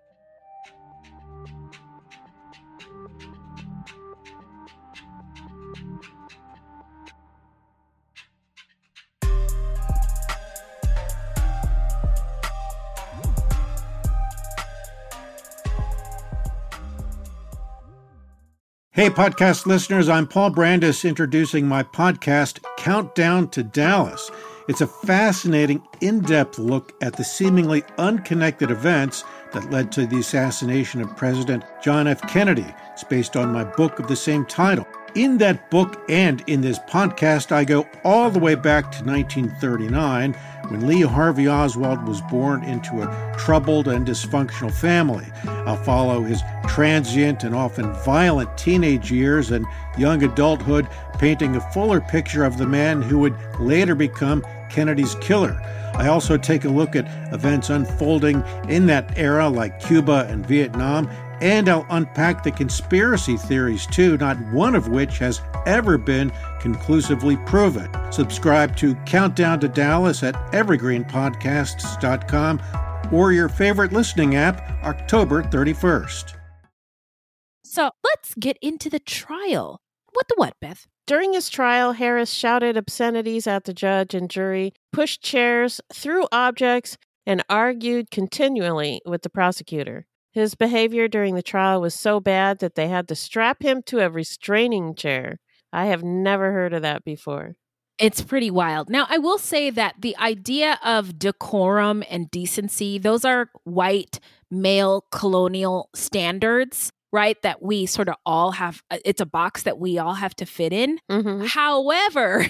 Hey, podcast listeners, I'm Paul Brandis introducing my podcast, Countdown to Dallas. It's a fascinating, in-depth look at the seemingly unconnected events that led to the assassination of President John F. Kennedy. It's based on my book of the same title. In that book and in this podcast, I go all the way back to nineteen thirty-nine, when Lee Harvey Oswald was born into a troubled and dysfunctional family. I'll follow his transient and often violent teenage years and young adulthood, painting a fuller picture of the man who would later become Kennedy's killer. I also take a look at events unfolding in that era, like Cuba and Vietnam, and I'll unpack the conspiracy theories too, not one of which has ever been conclusively proven. Subscribe to Countdown to Dallas at evergreen podcasts dot com or your favorite listening app, October thirty-first. So let's get into the trial. What the what, Beth? During his trial, Harris shouted obscenities at the judge and jury, pushed chairs, threw objects, and argued continually with the prosecutor. His behavior during the trial was so bad that they had to strap him to a restraining chair. I have never heard of that before. It's pretty wild. Now, I will say that the idea of decorum and decency, those are white, male, colonial standards, right? That we sort of all have, it's a box that we all have to fit in. Mm-hmm. However,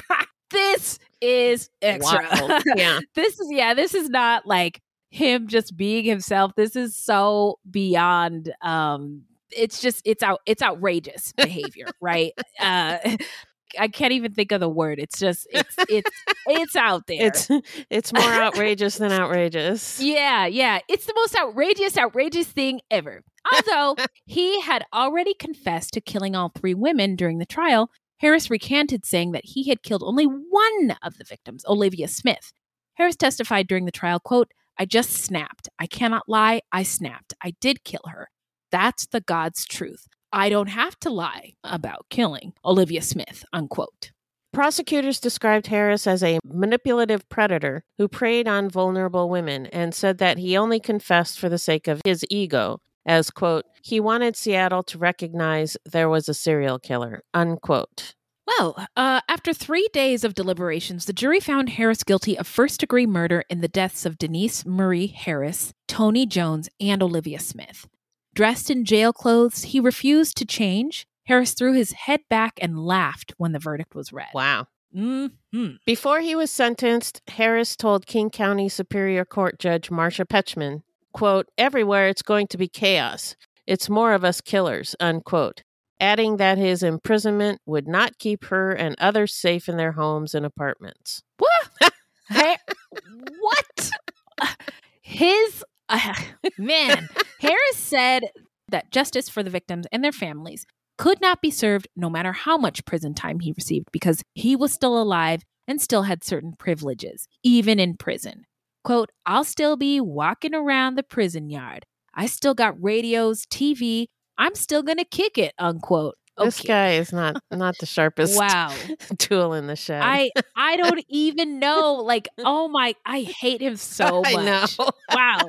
this is extra. Wow. Yeah. This is, yeah, this is not like him just being himself. This is so beyond, um, it's just, it's out, it's outrageous behavior, right? Uh, I can't even think of the word. It's just, it's, it's, it's out there. It's, it's more outrageous than outrageous. Yeah, yeah. It's the most outrageous, outrageous thing ever. Although he had already confessed to killing all three women during the trial, Harris recanted, saying that he had killed only one of the victims, Olivia Smith. Harris testified during the trial, quote, "I just snapped. I cannot lie. I snapped. I did kill her. That's the God's truth. I don't have to lie about killing Olivia Smith," unquote. Prosecutors described Harris as a manipulative predator who preyed on vulnerable women and said that he only confessed for the sake of his ego, as, quote, he wanted Seattle to recognize there was a serial killer, unquote. Well, uh, after three days of deliberations, the jury found Harris guilty of first-degree murder in the deaths of Denise Marie Harris, Tony Jones, and Olivia Smith. Dressed in jail clothes, he refused to change. Harris threw his head back and laughed when the verdict was read. Wow. Mm-hmm. Before he was sentenced, Harris told King County Superior Court Judge Marsha Petchman, quote, "Everywhere it's going to be chaos. It's more of us killers," unquote, adding that his imprisonment would not keep her and others safe in their homes and apartments. What? Hey, what? His, uh, man, Harris said that justice for the victims and their families could not be served no matter how much prison time he received because he was still alive and still had certain privileges, even in prison. Quote, "I'll still be walking around the prison yard. I still got radios, T V. I'm still going to kick it, unquote. Okay. This guy is not not the sharpest wow. tool in the shed. I I don't even know. Like, oh my, I hate him so much. I know. Wow.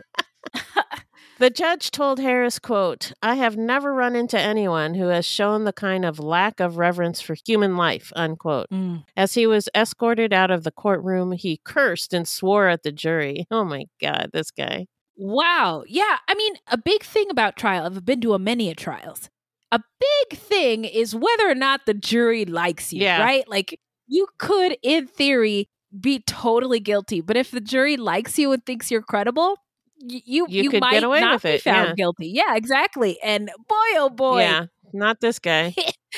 The judge told Harris, quote, I have never run into anyone who has shown the kind of lack of reverence for human life, unquote. Mm. As he was escorted out of the courtroom, he cursed and swore at the jury. Oh my God, this guy. Wow. Yeah. I mean, a big thing about trial, I've been to a many a trials. A big thing is whether or not the jury likes you, Yeah. right? Like, you could, in theory, be totally guilty, but if the jury likes you and thinks you're credible, y- you You you, could might get away not with be it, found yeah. guilty. Yeah, exactly. And boy, oh boy, Yeah, not this guy.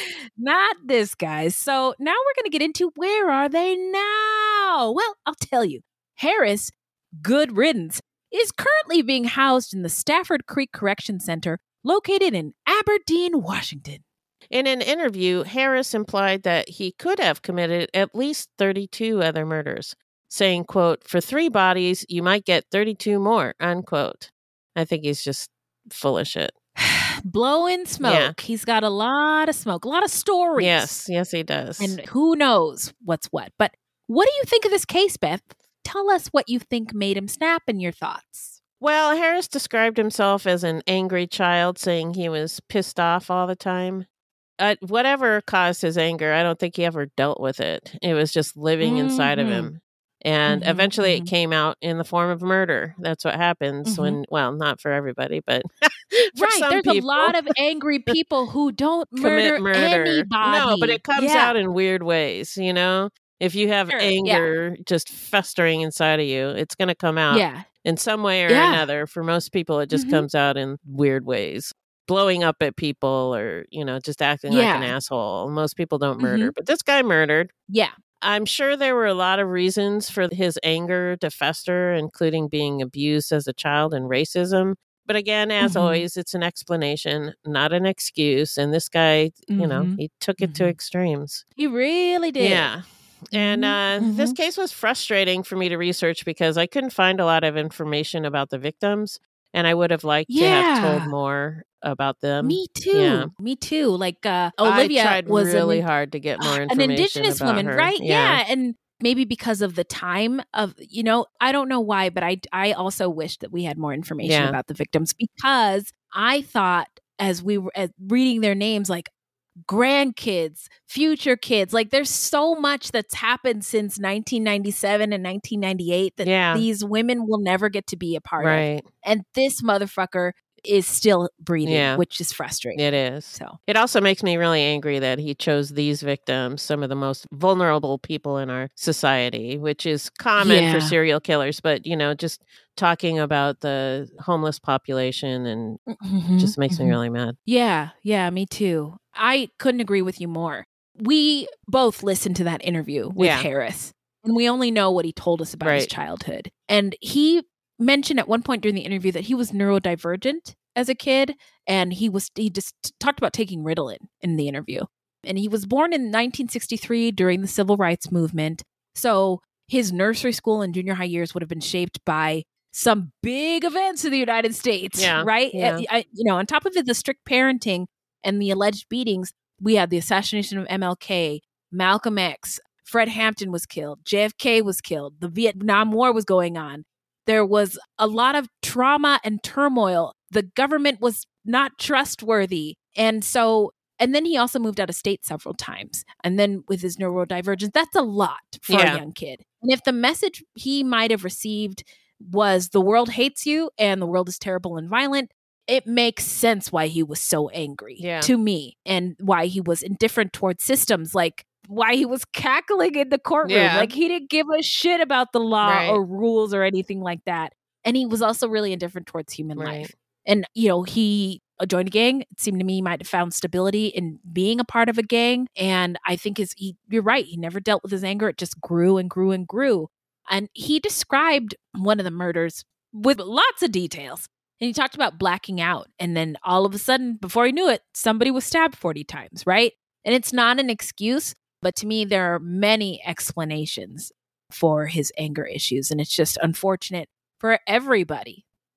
not this guy. So now we're going to get into where are they now? Well, I'll tell you. Harris, good riddance, is currently being housed in the Stafford Creek Correction Center located in Aberdeen, Washington. In an interview, Harris implied that he could have committed at least thirty-two other murders, saying, quote, for three bodies, you might get thirty-two more, unquote. I think he's just full of shit. Blowing smoke. Yeah. He's got a lot of smoke, a lot of stories. Yes, yes, he does. And who knows what's what. But what do you think of this case, Beth? Tell us what you think made him snap and your thoughts. Well, Harris described himself as an angry child, saying he was pissed off all the time. Uh, whatever caused his anger, I don't think he ever dealt with it. It was just living mm-hmm. inside of him. And mm-hmm, eventually mm-hmm. it came out in the form of murder. That's what happens mm-hmm. when, well, not for everybody, but for right. some There's people. a lot of angry people who don't murder, murder anybody. No, but it comes yeah. out in weird ways, you know? If you have sure. anger yeah. just festering inside of you, it's going to come out yeah. in some way or yeah. another. For most people, it just mm-hmm. comes out in weird ways. Blowing up at people or, you know, just acting yeah. like an asshole. Most people don't murder, mm-hmm. but this guy murdered. Yeah. I'm sure there were a lot of reasons for his anger to fester, including being abused as a child and racism. But again, as mm-hmm. always, it's an explanation, not an excuse. And this guy, mm-hmm. you know, he took it mm-hmm. to extremes. He really did. Yeah. And uh, mm-hmm. this case was frustrating for me to research because I couldn't find a lot of information about the victims. And I would have liked yeah. to have told more about them. Me too. Yeah. Me too. Like uh, Olivia I tried was really an, hard to get more information. An indigenous about woman, her. right? Yeah. yeah. And maybe because of the time of, you know, I don't know why, but I, I also wish that we had more information Yeah. about the victims because I thought as we were as reading their names, like grandkids, future kids, like there's so much that's happened since nineteen ninety-seven and nineteen ninety-eight that Yeah. these women will never get to be a part Right. of. And this motherfucker is still breathing, Yeah. which is frustrating. It is. So it also makes me really angry that he chose these victims, some of the most vulnerable people in our society, which is common Yeah. for serial killers. But, you know, just talking about the homeless population and Mhm, just makes mhm. me really mad. Yeah, yeah, me too. I couldn't agree with you more. We both listened to that interview with Yeah. Harris, and we only know what he told us about his Right. childhood. And he mentioned at one point during the interview that he was neurodivergent as a kid, and he was he just talked about taking Ritalin in the interview. And he was born in nineteen sixty-three during the Civil Rights Movement. So his nursery school and junior high years would have been shaped by some big events in the United States, Yeah, right? yeah. I, I- you know, on top of it, the strict parenting and the alleged beatings, we had the assassination of M L K, Malcolm X, Fred Hampton was killed, J F K was killed, the Vietnam War was going on. There was a lot of trauma and turmoil. The government was not trustworthy. And so, and then he also moved out of state several times. And then with his neurodivergence, that's a lot for Yeah. a young kid. And if the message he might have received was the world hates you and the world is terrible and violent, it makes sense why he was so angry Yeah. to me and why he was indifferent towards systems, like why he was cackling in the courtroom. Yeah. Like he didn't give a shit about the law Right. or rules or anything like that. And he was also really indifferent towards human Right. life. And, you know, he joined a gang. It seemed to me he might have found stability in being a part of a gang. And I think his, he, you're right, he never dealt with his anger. It just grew and grew and grew. And he described one of the murders with lots of details. And he talked about blacking out. And then all of a sudden, before he knew it, somebody was stabbed forty times, right? And it's not an excuse, but to me, there are many explanations for his anger issues. And it's just unfortunate for everybody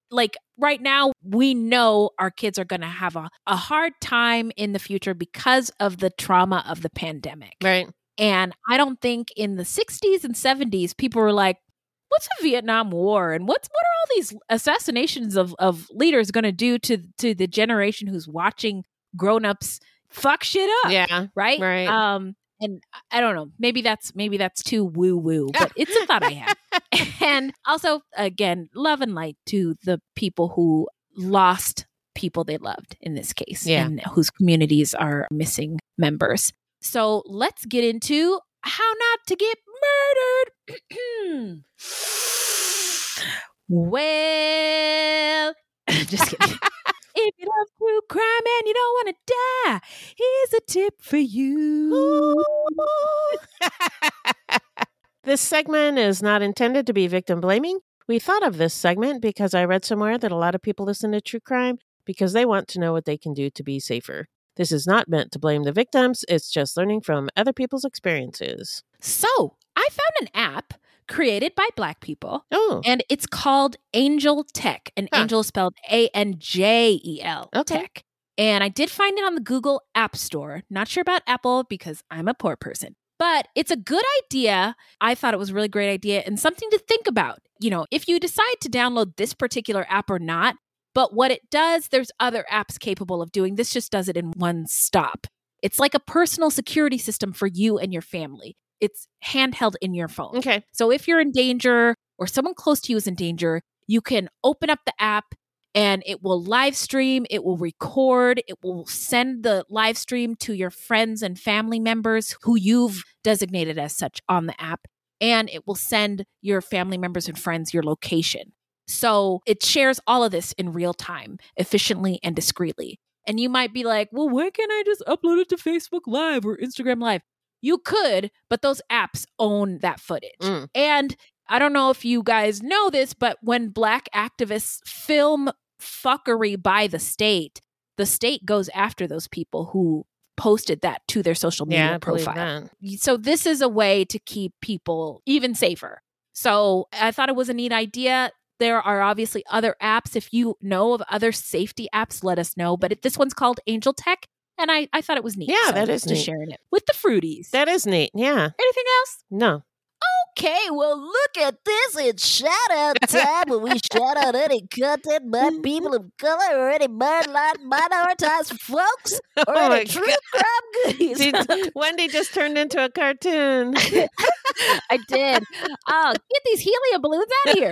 like right now, we know our kids are going to have a, a hard time in the future because of the trauma of the pandemic. Right. And I don't think in the sixties and seventies, people were like, what's the Vietnam War? And what's what are all these assassinations of, of leaders going to do to, to the generation who's watching grown-ups fuck shit up? Yeah. Right? Right. Um, and I don't know, maybe that's maybe that's too woo-woo, but it's a thought I had. And also, again, love and light to the people who lost people they loved in this case, Yeah. and whose communities are missing members. So let's get into how not to get murdered. Well, just kidding. If you love true crime and you don't want to die, here's a tip for you. This segment is not intended to be victim blaming. We thought of this segment because I read somewhere that a lot of people listen to true crime because they want to know what they can do to be safer. This is not meant to blame the victims. It's just learning from other people's experiences. So I found an app created by Black people. Oh. And it's called Angel Tech. And Huh. Angel is spelled A N J E L. Okay. Tech. And I did find it on the Google App Store. Not sure about Apple because I'm a poor person. But it's a good idea. I thought it was a really great idea and something to think about. You know, if you decide to download this particular app or not, but what it does, there's other apps capable of doing. This just does it in one stop. It's like a personal security system for you and your family. It's handheld in your phone. Okay. So if you're in danger or someone close to you is in danger, you can open up the app and it will live stream, it will record, it will send the live stream to your friends and family members who you've designated as such on the app, and it will send your family members and friends your location. So it shares all of this in real time, efficiently and discreetly. And you might be like, well, why can't I just upload it to Facebook Live or Instagram Live? You could, but those apps own that footage. Mm. And I don't know if you guys know this, but when Black activists film fuckery by the state, the state goes after those people who posted that to their social media Yeah, I believe profile. So this is a way to keep people even safer. So I thought it was a neat idea. There are obviously other apps. If you know of other safety apps, let us know. But it, this one's called Angel Tech. And I, I thought it was neat. Yeah, so that is just neat. sharing it with the fruities. That is neat. Yeah. Anything else? No. Okay, well, look at this. It's shout out time where we shout out any content by people of color or any minoritized folks or Oh my any true God. crime goodies. Did- Wendy just turned into a cartoon. I did. Oh, get these helium balloons out of here.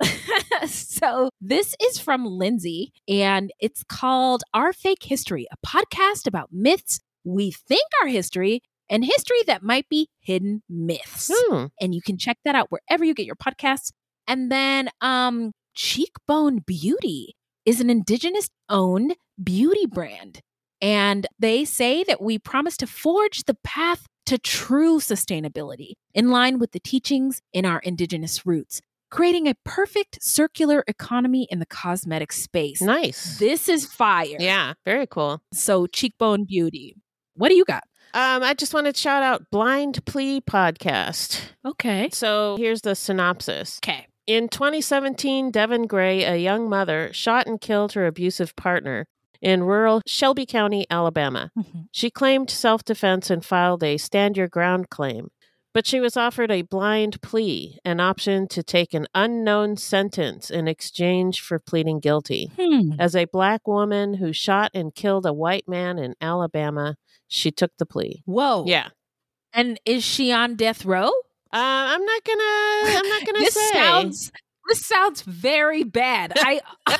So this is from Lindsay, and it's called Our Fake History, a podcast about myths we think are history and history that might be hidden myths. Hmm. And you can check that out wherever you get your podcasts. And then um, Cheekbone Beauty is an Indigenous-owned beauty brand. And they say that we promise to forge the path to true sustainability in line with the teachings in our Indigenous roots, creating a perfect circular economy in the cosmetic space. Nice. This is fire. Yeah, very cool. So Cheekbone Beauty. What do you got? Um, I just wanted to shout out Blind Plea Podcast. Okay. So here's the synopsis. Okay. In twenty seventeen, Devin Gray, a young mother, shot and killed her abusive partner in rural Shelby County, Alabama. Mm-hmm. She claimed self-defense and filed a stand your ground claim, but she was offered a blind plea, an option to take an unknown sentence in exchange for pleading guilty. Hmm. As a Black woman who shot and killed a white man in Alabama, she took the plea. Whoa. Yeah. And is she on death row? Uh, I'm not gonna. I'm not gonna this say. sounds. This sounds very bad. I,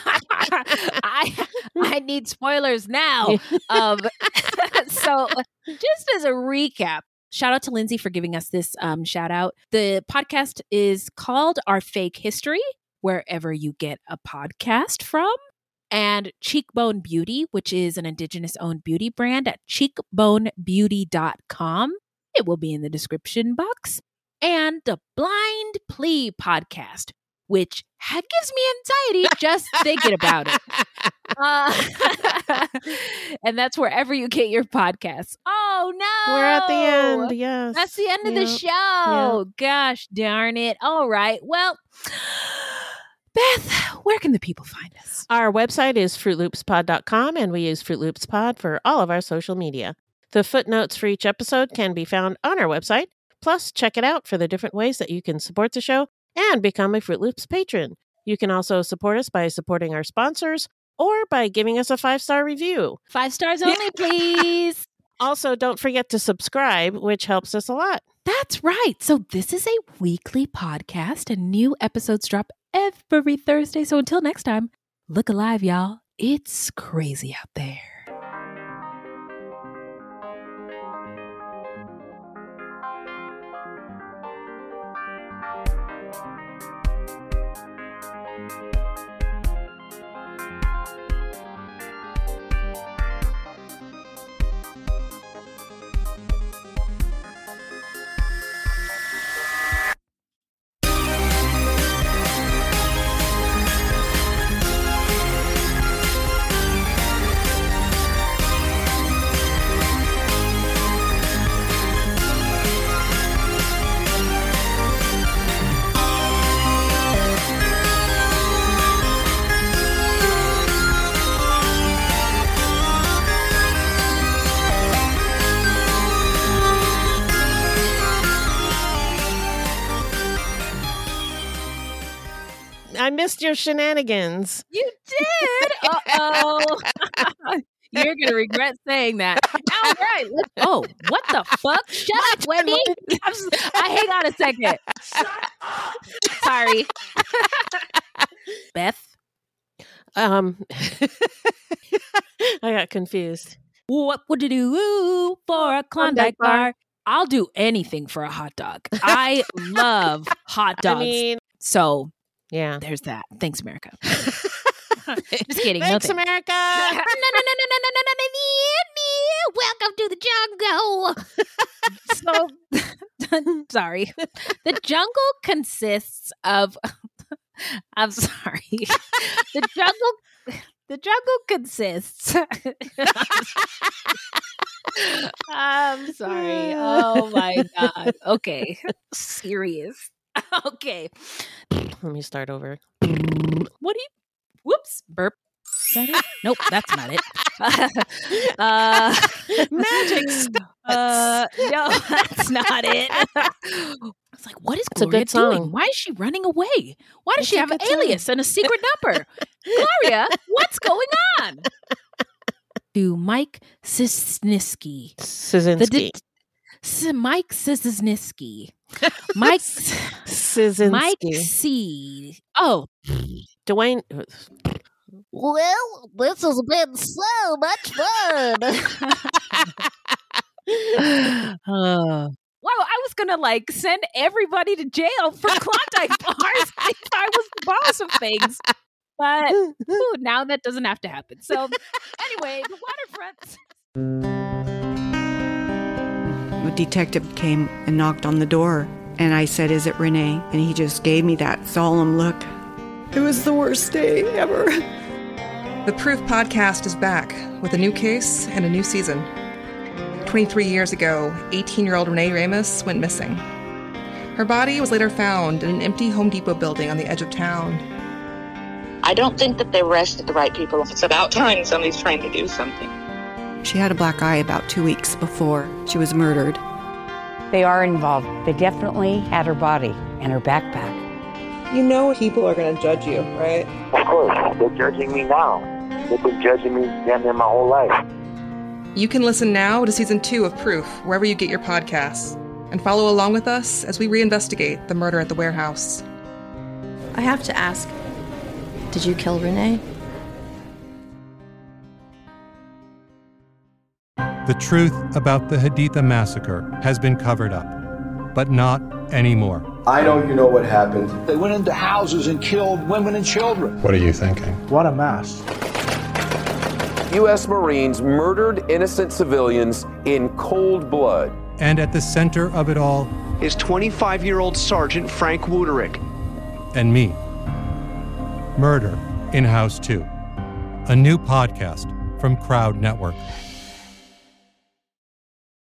I, I need spoilers now. Um, so, just as a recap, shout out to Lindsay for giving us this um, shout out. The podcast is called Our Fake History, wherever you get a podcast from. And Cheekbone Beauty, which is an Indigenous-owned beauty brand at cheekbone beauty dot com. It will be in the description box. And the Blind Plea Podcast, which ha- gives me anxiety just thinking about it. Uh, and that's wherever you get your podcasts. Oh, no. We're at the end. Yes. That's the end of the Yep. show. Gosh darn it. All right. Well, Beth, where can the people find us? Our website is fruit loops pod dot com, and we use Fruit Loops Pod for all of our social media. The footnotes for each episode can be found on our website. Plus, check it out for the different ways that you can support the show and become a Fruit Loops patron. You can also support us by supporting our sponsors or by giving us a five-star review. Five stars only, please. Also, don't forget to subscribe, which helps us a lot. That's right. So this is a weekly podcast and new episodes drop every Thursday. So until next time, look alive, y'all. It's crazy out there. I missed your shenanigans. You did? Uh-oh. You're going to regret saying that. All right. Let's, oh, what the fuck? Shut up, Wendy. I hang on a second. Sorry. Beth? Um, I got confused. What would you do for a Klondike bar? I'll do anything for a hot dog. I love hot dogs. I mean, so... yeah, there's that. Thanks, America. Just kidding. Thanks, no America. no, no, no, no, no, no, no, no, no. Welcome to the jungle. So, sorry. The jungle consists of. I'm sorry. The jungle. The jungle consists. I'm sorry. Oh my God. Okay. Serious. Okay. Let me start over. What do you? Whoops. Burp. Is that it? Nope, that's not it. uh, Magic stuff. Uh, no, that's not it. I was like, what is It's a Gloria good song. doing? Why is she running away? Why does It's she a have an good song. alias and a secret number? Gloria, what's going on? To Mike Sisniski. Szynski. The de- S- Mike Sisniski. Mike Szynski. Mike C. Oh, Dwayne. Well, this has been so much fun. uh, wow, I was gonna like send everybody to jail for Klondike bars if I was the boss of things. But ooh, now that doesn't have to happen. So anyway, the waterfront. A detective came and knocked on the door, and I said, "Is it Renee?" And he just gave me that solemn look. It was the worst day ever. The Proof podcast is back with a new case and a new season. twenty-three years ago, eighteen-year-old Renee Ramos went missing. Her body was later found in an empty Home Depot building on the edge of town. I don't think that they arrested the right people. It's about time somebody's trying to do something. She had a black eye about two weeks before she was murdered. They are involved. They definitely had her body and her backpack. You know people are going to judge you, right? Of course. They're judging me now. They've been judging me damn near my whole life. You can listen now to Season two of Proof, wherever you get your podcasts, and follow along with us as we reinvestigate the murder at the warehouse. I have to ask, did you kill Renee? The truth about the Haditha massacre has been covered up, but not anymore. I know you know what happened. They went into houses and killed women and children. What are you thinking? What a mess. U S Marines murdered innocent civilians in cold blood. And at the center of it all is twenty-five-year-old Sergeant Frank Wuderick. And me. Murder in House two. A new podcast from Crowd Network.